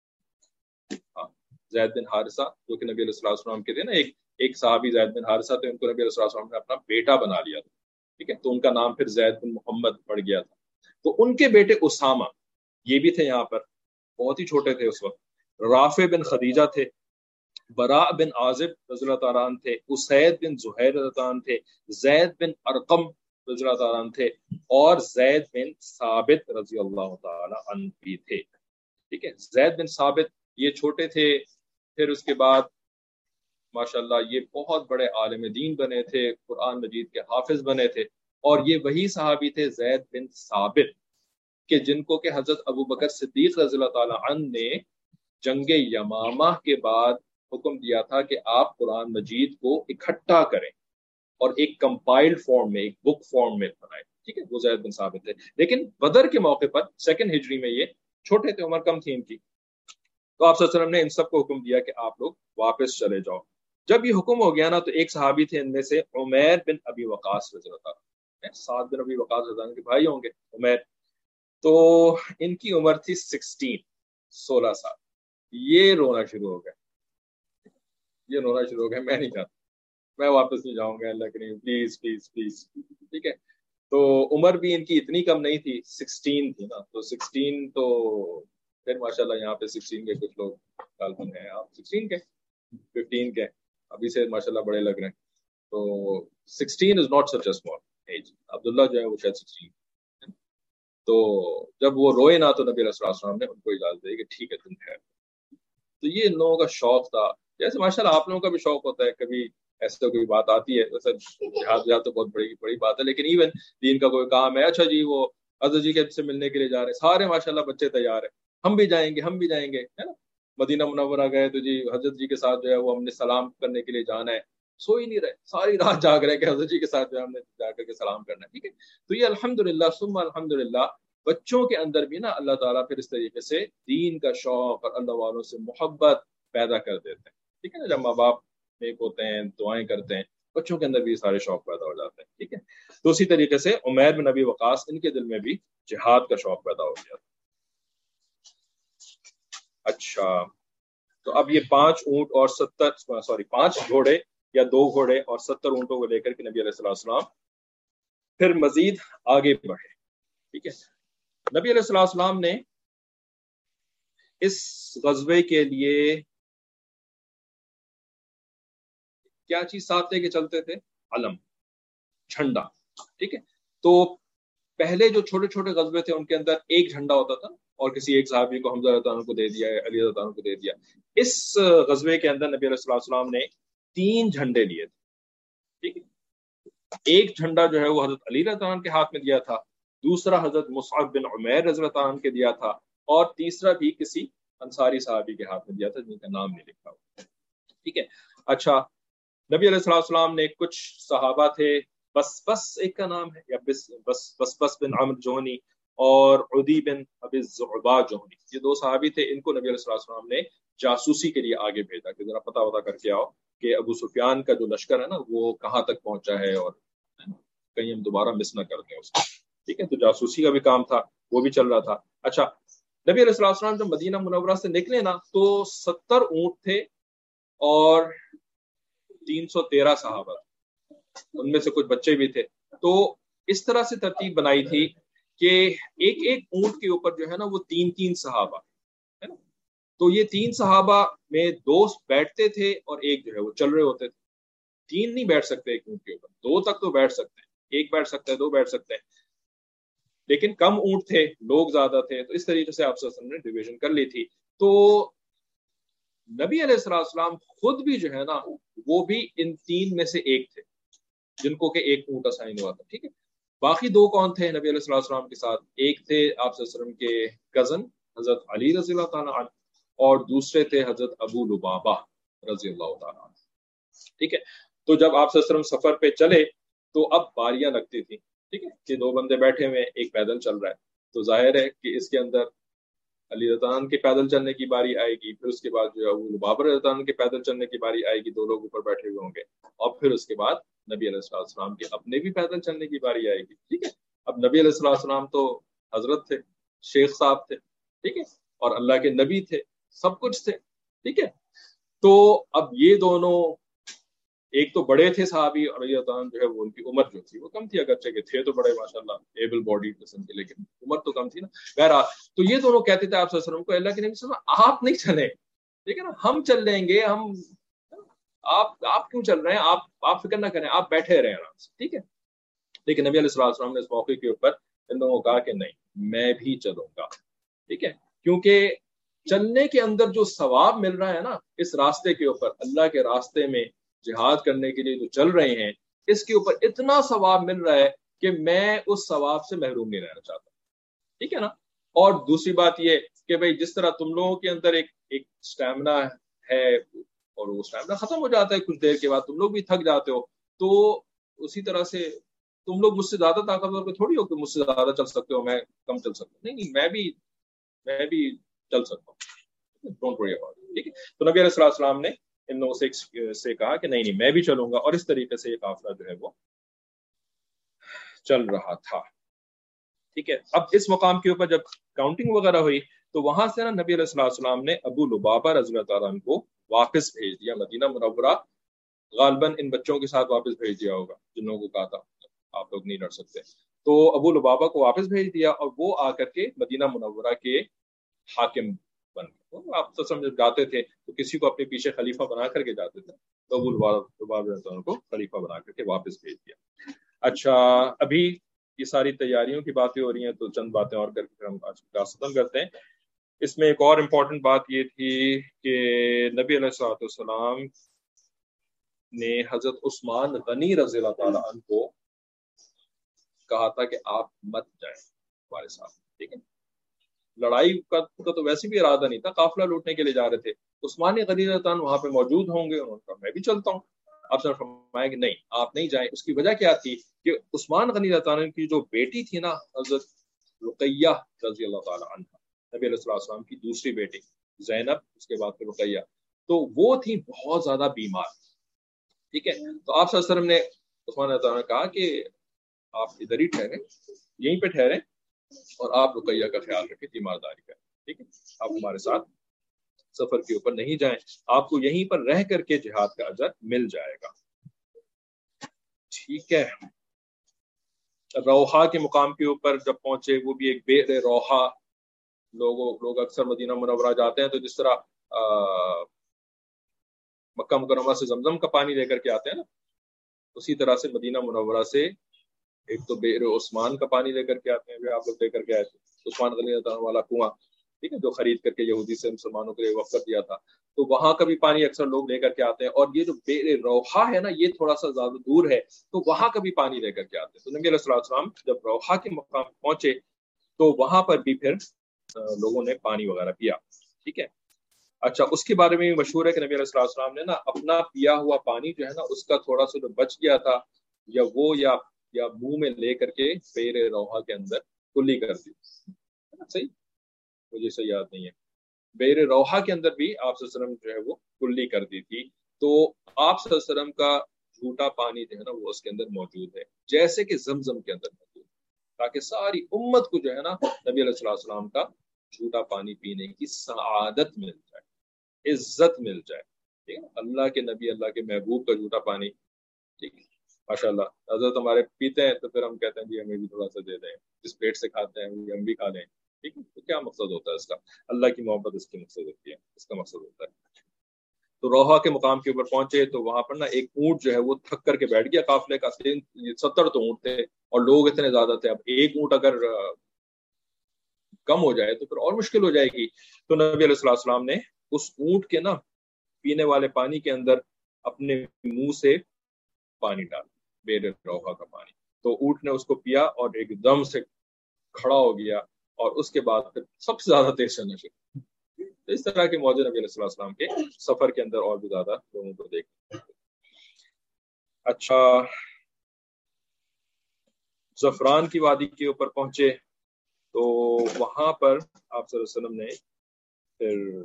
زید بن حارثہ جو کہ نبی علیہ السلام کے تھے نا, ایک صحابی زید بن حارثہ تھے, ان کو نبی علیہ السلام نے اپنا بیٹا بنا لیا تھا. ٹھیک ہے, تو ان کا نام پھر زید بن محمد پڑ گیا تھا. تو ان کے بیٹے اسامہ یہ بھی تھے یہاں پر, بہت ہی چھوٹے تھے اس وقت. رافع بن خدیجہ تھے, براء بن عازب رضی اللہ تعالیٰ عنہ تھے, اسید بن زہیر رضی اللہ تعالیٰ عنہ تھے, زید بن ارقم رضی اللہ تعالیٰ عنہ تھے, اور زید بن ثابت رضی اللہ تعالیٰ عنہ بھی تھے. ٹھیک ہے, زید بن ثابت یہ چھوٹے تھے, پھر اس کے بعد ماشاءاللہ یہ بہت بڑے عالم دین بنے تھے, قرآن مجید کے حافظ بنے تھے. اور یہ وہی صحابی تھے زید بن ثابت کہ جن کو کہ حضرت ابو بکر صدیق رضی اللہ تعالیٰ عنہ نے جنگ یمامہ کے بعد حکم دیا تھا کہ آپ قرآن مجید کو اکٹھا کریں اور ایک کمپائلڈ فارم میں, ایک بک فارم میں بنائیں. ٹھیک ہے, وہ زید بن ثابت تھے. لیکن بدر کے موقع پر 2 ہجری میں یہ چھوٹے تھے, عمر کم تھی ان کی. تو آپ صلی اللہ علیہ وسلم نے ان سب کو حکم دیا کہ آپ لوگ واپس چلے جاؤ. جب یہ حکم ہو گیا نا, تو ایک صحابی تھے ان میں سے عمیر بن ابی وقاص رضی اللہ عنہ, سعد بن ابی وقاص رضی اللہ عنہ کے بھائی ہوں گے عمیر. تو ان کی عمر تھی 16 سال. یہ رونا شروع ہو گیا, میں نہیں چاہتا, میں واپس نہیں جاؤں گا, اللہ کریم پلیز پلیز پلیز. ٹھیک ہے, تو عمر بھی ان کی اتنی کم نہیں تھی, 16 تھی نا. تو 16 تو پھر ماشاءاللہ یہاں پہ 16 کے کچھ لوگ غالباً ہیں, آپ 16 کے 15 کے ابھی سے ماشاءاللہ بڑے لگ رہے ہیں. تو 16 is not such a small age. عبداللہ جو ہے وہ شاید 16. تو جب وہ روئے نا, تو نبی علیہ السلام نے ان کو اجازت دی کہ ٹھیک ہے تم ٹھہر. تو یہ ان لوگوں کا شوق تھا, جیسے ماشاءاللہ آپ لوگوں کا بھی شوق ہوتا ہے, کبھی ایسا کوئی بات آتی ہے. ویسے جہاد تو بہت بڑی بات ہے, لیکن ایون دین کا کوئی کام ہے, اچھا جی وہ حضرت جی کے سے ملنے کے لیے جا رہے ہیں, سارے ماشاءاللہ بچے تیار ہیں, ہم بھی جائیں گے, ہے نا. مدینہ منورہ گئے تو جی حضرت جی کے ساتھ جو ہے وہ ہم نے سلام کرنے کے لیے جانا ہے. سو ہی نہیں رہے, ساری رات جاگ رہے کہ حضرت جی کے ساتھ جو ہے ہم نے جا کر کے سلام کرنا ہے. ٹھیک ہے, تو یہ الحمدللہ ثم الحمدللہ بچوں کے اندر بھی نا اللہ تعالیٰ پھر اس طریقے سے دین کا شوق اور اللہ والوں سے محبت پیدا کر دیتے ہیں. ٹھیک ہے نا, جب ماں باپ نیک ہوتے ہیں, دعائیں کرتے ہیں, बच्चों के अंदर भी सारे शौक पैदा हो जाते हैं, ठीक है। तो उसी तरीके से उमैर बिन अबी वकास, इनके दिल में भी जिहाद का शौक पैदा हो गया। अच्छा, तो अब ये 5 घोड़े या 2 घोड़े और 70 ऊंटों को लेकर के नबी अलैहिस्सलाम फिर मजीद आगे बढ़े, ठीक है। नबी अलैहिस्सलाम ने इस गज़वे के लिए क्या चीज साथ लेके चलते थे? अलम, झंडा, ठीक है। तो पहले जो छोटे छोटे गज़वे थे उनके अंदर एक झंडा होता था और किसी एक सहाबी को, हमजा रज़ियल्लाहु अन्हु को दे दिया, अली रज़ियल्लाहु अन्हु को दे दिया। इस गज़वे के अंदर नबी अलैहिस्सलाम ने 3 झंडे लिए थे, ठीक है। एक झंडा जो है वो हजरत अली रज़ियल्लाहु अन्हु के हाथ में दिया था, दूसरा हजरत मुसअब बिन उमैर रज़ियल्लाहु अन्हु के दिया था, और तीसरा भी किसी अंसारी सहाबी के हाथ में दिया था जिनका नाम नहीं लिखा हुआ, ठीक है। अच्छा, नबी अलैहिस्सलाम ने कुछ सहाबा थे, बस एक का नाम है, या बस बिन अम्र जोहनी और उदी बिन अबी ज़ुअबा जोहनी, ये 2 सहाबी थे। इनको नबी अलैहिस्सलाम ने जासूसी के लिए आगे भेजा कि जरा पता करके आओ कि अबू सुफियान का जो लश्कर है ना वो कहाँ तक पहुंचा है, और कहीं हम दोबारा मिस ना कर दें उसको, ठीक है। तो जासूसी का भी काम था, वो भी चल रहा था। अच्छा, नबी अलैहिस्सलाम जब मदीना मुनव्वरा से निकले ना तो 70 ऊंट थे और 313 सहाबा, उनमें से कुछ बच्चे भी थे। तो इस तरह से तरतीब बनाई थी कि एक एक ऊंट के ऊपर जो है ना वो 3-3 सहाबा, है ना। तो ये 3 सहाबा में 2 बैठते थे और एक जो है वो चल रहे होते थे। 3 नहीं बैठ सकते एक ऊंट के ऊपर, 2 तक तो बैठ सकते हैं, 1 बैठ सकता है, 2 बैठ सकते हैं, लेकिन कम ऊंट थे, लोग ज्यादा थे, तो इस तरीके से आप ने डिवीजन कर ली थी। तो नबी अलैहिस्सलाम खुद भी जो है ना वो भी इन 3 में से एक थे जिनको के एक ऊंट असाइन हुआ था, ठीक है। बाकी 2 कौन थे नबी अलैहिस्सलाम के साथ? एक थे आप के कजन हजरत अली रज़ियल्लाहु ताला अन्हु, और दूसरे थे हजरत अबू लुबाबा रज़ियल्लाहु ताला अन्हु, ठीक है। तो जब आप सफर पे चले तो अब बारियां लगती थी, ठीक है, कि 2 बंदे बैठे हुए, एक पैदल चल रहा है, तो जाहिर है कि इसके अंदर अली रज़ियल्लाहु के पैदल चलने की बारी आएगी, फिर उसके बाद जो है अबू लुबाबा रज़ियल्लाहु के पैदल चलने की बारी आएगी, 2 लोग ऊपर बैठे हुए होंगे, और फिर उसके बाद नबी अलैहिस्सलाम के अपने भी पैदल चलने की बारी आएगी, ठीक है। अब नबी अलैहिस्सलाम तो हजरत थे, शेख साहब थे, ठीक है, और अल्लाह के नबी थे, सब कुछ थे, ठीक है। तो अब ये दोनों, एक तो बड़े थे सहाबी और जो है वो उनकी उम्र जो थी वो कम थी, अगरचे के थे तो बड़े माशाल्लाह एबल बॉडी किस्म के, लेकिन उम्र तो कम थी ना। बहरहाल, तो ये दोनों कहते थे आप सल्लल्लाहु अलैहि वसल्लम को, अल्लाह के नबी सल्लल्लाहु अलैहि वसल्लम आप नहीं चले, ठीक है ना, हम चल लेंगे, हम, आप क्यों चल रहे हैं, आप फिक्र ना करें, आप बैठे रहे आराम से, ठीक है। लेकिन नबी अलैहि सल्लल्लाहु अलैहि वसल्लम ने इस मौके के ऊपर इन लोगों को कहा कि नहीं, मैं भी चलूंगा, ठीक है, क्योंकि चलने के अंदर जो सवाब मिल रहा है ना इस रास्ते के ऊपर, अल्लाह के रास्ते में जिहाद करने के लिए जो चल रहे हैं, इसके ऊपर इतना सवाब मिल रहा है कि मैं उस सवाब से महरूम नहीं रहना चाहता, ठीक है ना। और दूसरी बात ये कि भाई जिस तरह तुम लोगों के अंदर एक स्टैमिना है और वो स्टैमिना खत्म हो जाता है कुछ देर के बाद, तुम लोग भी थक जाते हो, तो उसी तरह से तुम लोग मुझसे ज्यादा ताकतवर थोड़ी हो कि मुझसे ज्यादा चल सकते हो, मैं कम चल सकता हूँ, नहीं, मैं भी चल सकता हूँ, डोंट वरी अबाउट इट, ठीक है। तो नबी अलैहि सलाम ने इन लोगों से कहा कि नहीं, मैं भी चलूंगा, और इस तरीके से ये काफिला जो है वो चल रहा था, ठीक है। अब इस मुकाम के ऊपर जब काउंटिंग वगैरह हुई तो वहां से ना नबी अलैहि सलाम ने अबू लुबाबा रज़ियल्लाहु अन्हु को वापस भेज दिया मदीना मुनव्वरा, गालबन इन बच्चों के साथ वापस भेज दिया होगा जिन लोगों को कहा था आप लोग नहीं लड़ सकते, तो अबू लुबाबा को वापस भेज दिया और वो आकर के मदीना मुनव्वरा के हाकिम बन गए। तो आप तो समझ जाते थे तो किसी को अपने पीछे खलीफा बना करके जाते थे, तो अबू लुबाबा को खलीफा बना करके वापस भेज दिया। अच्छा, अभी ये सारी तैयारियों की बातें हो रही हैं तो चंद बातें और करके हम आज की क्लास खत्म करते हैं। इसमें एक और इम्पोर्टेंट बात ये थी कि नबी अलैहिस्सलाम ने हजरत उस्मान गनी रज़ियल्लाहु ताला अन्हु को कहा था कि आप मत जाएं हमारे साथ, ठीक है। लड़ाई का तो वैसे भी इरादा नहीं था, काफिला लूटने के लिए जा रहे थे। उस्मान गनी रज़ियल्लाहु अन्हु वहां पे मौजूद होंगे, उन्होंने कहा मैं भी चलता हूँ। आपने फरमाया कि नहीं, आप नहीं जाएं। उसकी वजह क्या थी कि उस्मान गनी रज़ियल्लाहु अन्हु की जो बेटी थी ना हजरत रुकैया रज़ियल्लाहु ताला अन्हा, नबी अलैहिस्सलाम की दूसरी बेटी ज़ैनब, उसके बाद फिर रुकैया, तो वो थी बहुत ज्यादा बीमार, ٹھیک ہے. تو آپ صلی اللہ علیہ وسلم نے عثمان رضی اللہ عنہ نے کہا کہ آپ ادھر ہی ٹھہریں, یہیں پہ ٹھہریں, اور آپ رقیہ کا خیال رکھیں, تیمارداری کا. ٹھیک ہے, آپ ہمارے ساتھ سفر کے اوپر نہیں جائیں, آپ کو یہیں پر رہ کر کے جہاد کا اجر مل جائے گا. ٹھیک ہے. روحا کے مقام کے اوپر جب پہنچے, وہ بھی ایک بئر روحا, لوگ اکثر مدینہ منورہ جاتے ہیں تو جس طرح مکہ مکرمہ سے زمزم کا پانی لے کر کے آتے ہیں نا, اسی طرح سے مدینہ منورہ سے ایک تو بئر عثمان کا پانی لے کر کے آتے ہیں, جو آپ لوگ لے کر کے آئے تھے, عثمان رضی اللہ عنہ والا کنواں, ٹھیک ہے, جو خرید کر کے یہودی سے مسلمانوں کے لیے وقف کر دیا تھا, تو وہاں کا بھی پانی اکثر لوگ لے کر کے آتے ہیں. اور یہ جو بئر روحا ہے نا, یہ تھوڑا سا زیادہ دور ہے, تو وہاں کا بھی پانی لے کر کے آتے ہیں. تو نبی علیہ السلام جب روحا کے مقام پہنچے تو وہاں پر بھی پھر لوگوں نے پانی وغیرہ پیا. ٹھیک ہے. اچھا, اس کے بارے میں بھی مشہور ہے کہ نبی علیہ السلام نے نا اپنا پیا ہوا پانی جو ہے نا, اس کا تھوڑا سا جو بچ گیا تھا, یا منہ میں لے کر کے بئر روحا کے اندر کلی کر دی. صحیح, مجھے صحیح یاد نہیں ہے. بئر روحا کے اندر بھی آپ صلی اللہ علیہ وسلم جو ہے وہ کلی کر دی تھی. تو آپ صلی اللہ علیہ وسلم کا جھوٹا پانی جو ہے نا وہ اس کے اندر موجود ہے, جیسے کہ زمزم کے اندر موجود ہے, تاکہ ساری امت کو جو ہے نا نبی علیہ السلام کا جھوٹا پانی پینے کی سعادت مل جائے, عزت مل جائے. ٹھیک ہے, اللہ کے نبی, اللہ کے محبوب کا جھوٹا پانی. ٹھیک ہے, ماشاء اللہ. حضرت ہمارے پیتے ہیں تو پھر ہم کہتے ہیں جی ہمیں بھی تھوڑا سا دے دیں, جس پیٹ سے کھاتے ہیں ہم بھی کھا لیں. ٹھیک ہے, تو کیا مقصد ہوتا ہے اس کا؟ اللہ کی محبت اس کی مقصد ہوتی ہے, اس کا مقصد ہوتا ہے. تو روحا کے مقام کے اوپر پہنچے تو وہاں پر نا ایک اونٹ جو ہے وہ تھک کر کے بیٹھ گیا قافلے کا. 70 تو اونٹ تھے اور لوگ اتنے زیادہ تھے, اب ایک اونٹ اگر کم ہو جائے تو پھر اور مشکل ہو جائے گی. تو نبی علیہ السلام نے اس اونٹ کے نا پینے والے پانی کے اندر اپنے منہ سے پانی ڈالا, بئر روحا کا پانی. تو اونٹ نے اس کو پیا اور ایک دم سے کھڑا ہو گیا, اور اس کے بعد پھر سب سے زیادہ تیز چلنا شروع. اس طرح کے موضوع نبی علیہ السلام کے سفر کے اندر اور بھی زیادہ لوگوں کو دیکھتے. اچھا, زعفران کی وادی کے اوپر پہنچے تو وہاں پر آپ صلی اللہ علیہ وسلم نے پھر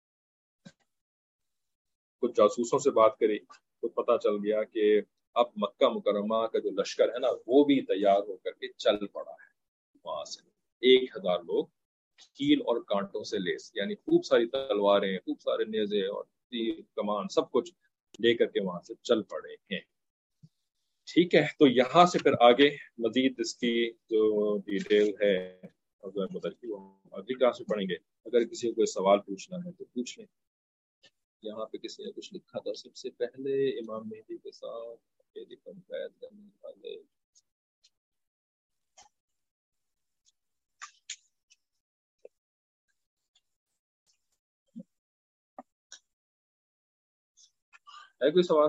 کچھ جاسوسوں سے بات کری تو پتہ چل گیا کہ اب مکہ مکرمہ کا جو لشکر ہے نا وہ بھی تیار ہو کر کے چل پڑا ہے. وہاں سے 1000 لوگ کیل اور کانٹوں سے لیس, یعنی خوب ساری تلواریں, خوب سارے نیزے اور تیر کمان سب کچھ لے کر کے وہاں سے چل پڑے ہیں. ٹھیک ہے, تو یہاں سے پھر آگے مزید اس کی جو ڈیٹیل ہے وہ اگلی کلاس میں پڑھیں گے. اگر کسی کو کوئی سوال پوچھنا ہے تو پوچھ لیں. یہاں پہ کسی نے کچھ لکھا تھا, سب سے پہلے امام مہدی کے ساتھ بیعت کرنے والے ہے کوئی سوال؟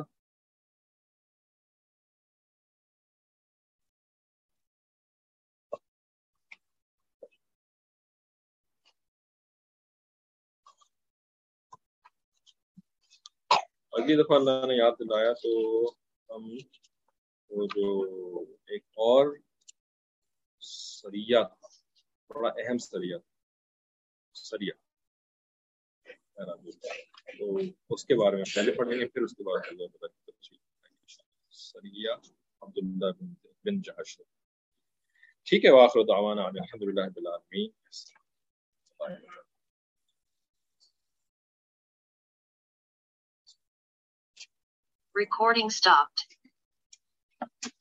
اگلی دفعہ اللہ نے یاد دلایا تو ہم وہ جو ایک اور سریہ تھا, بڑا اہم سریہ تو اس کے بارے میں پہلے پڑھیں گے, پھر اس کے بعد سریہ عبداللہ بن جہش. ٹھیک ہے, وآخر دعوانا الحمدللہ رب العالمین. Recording stopped.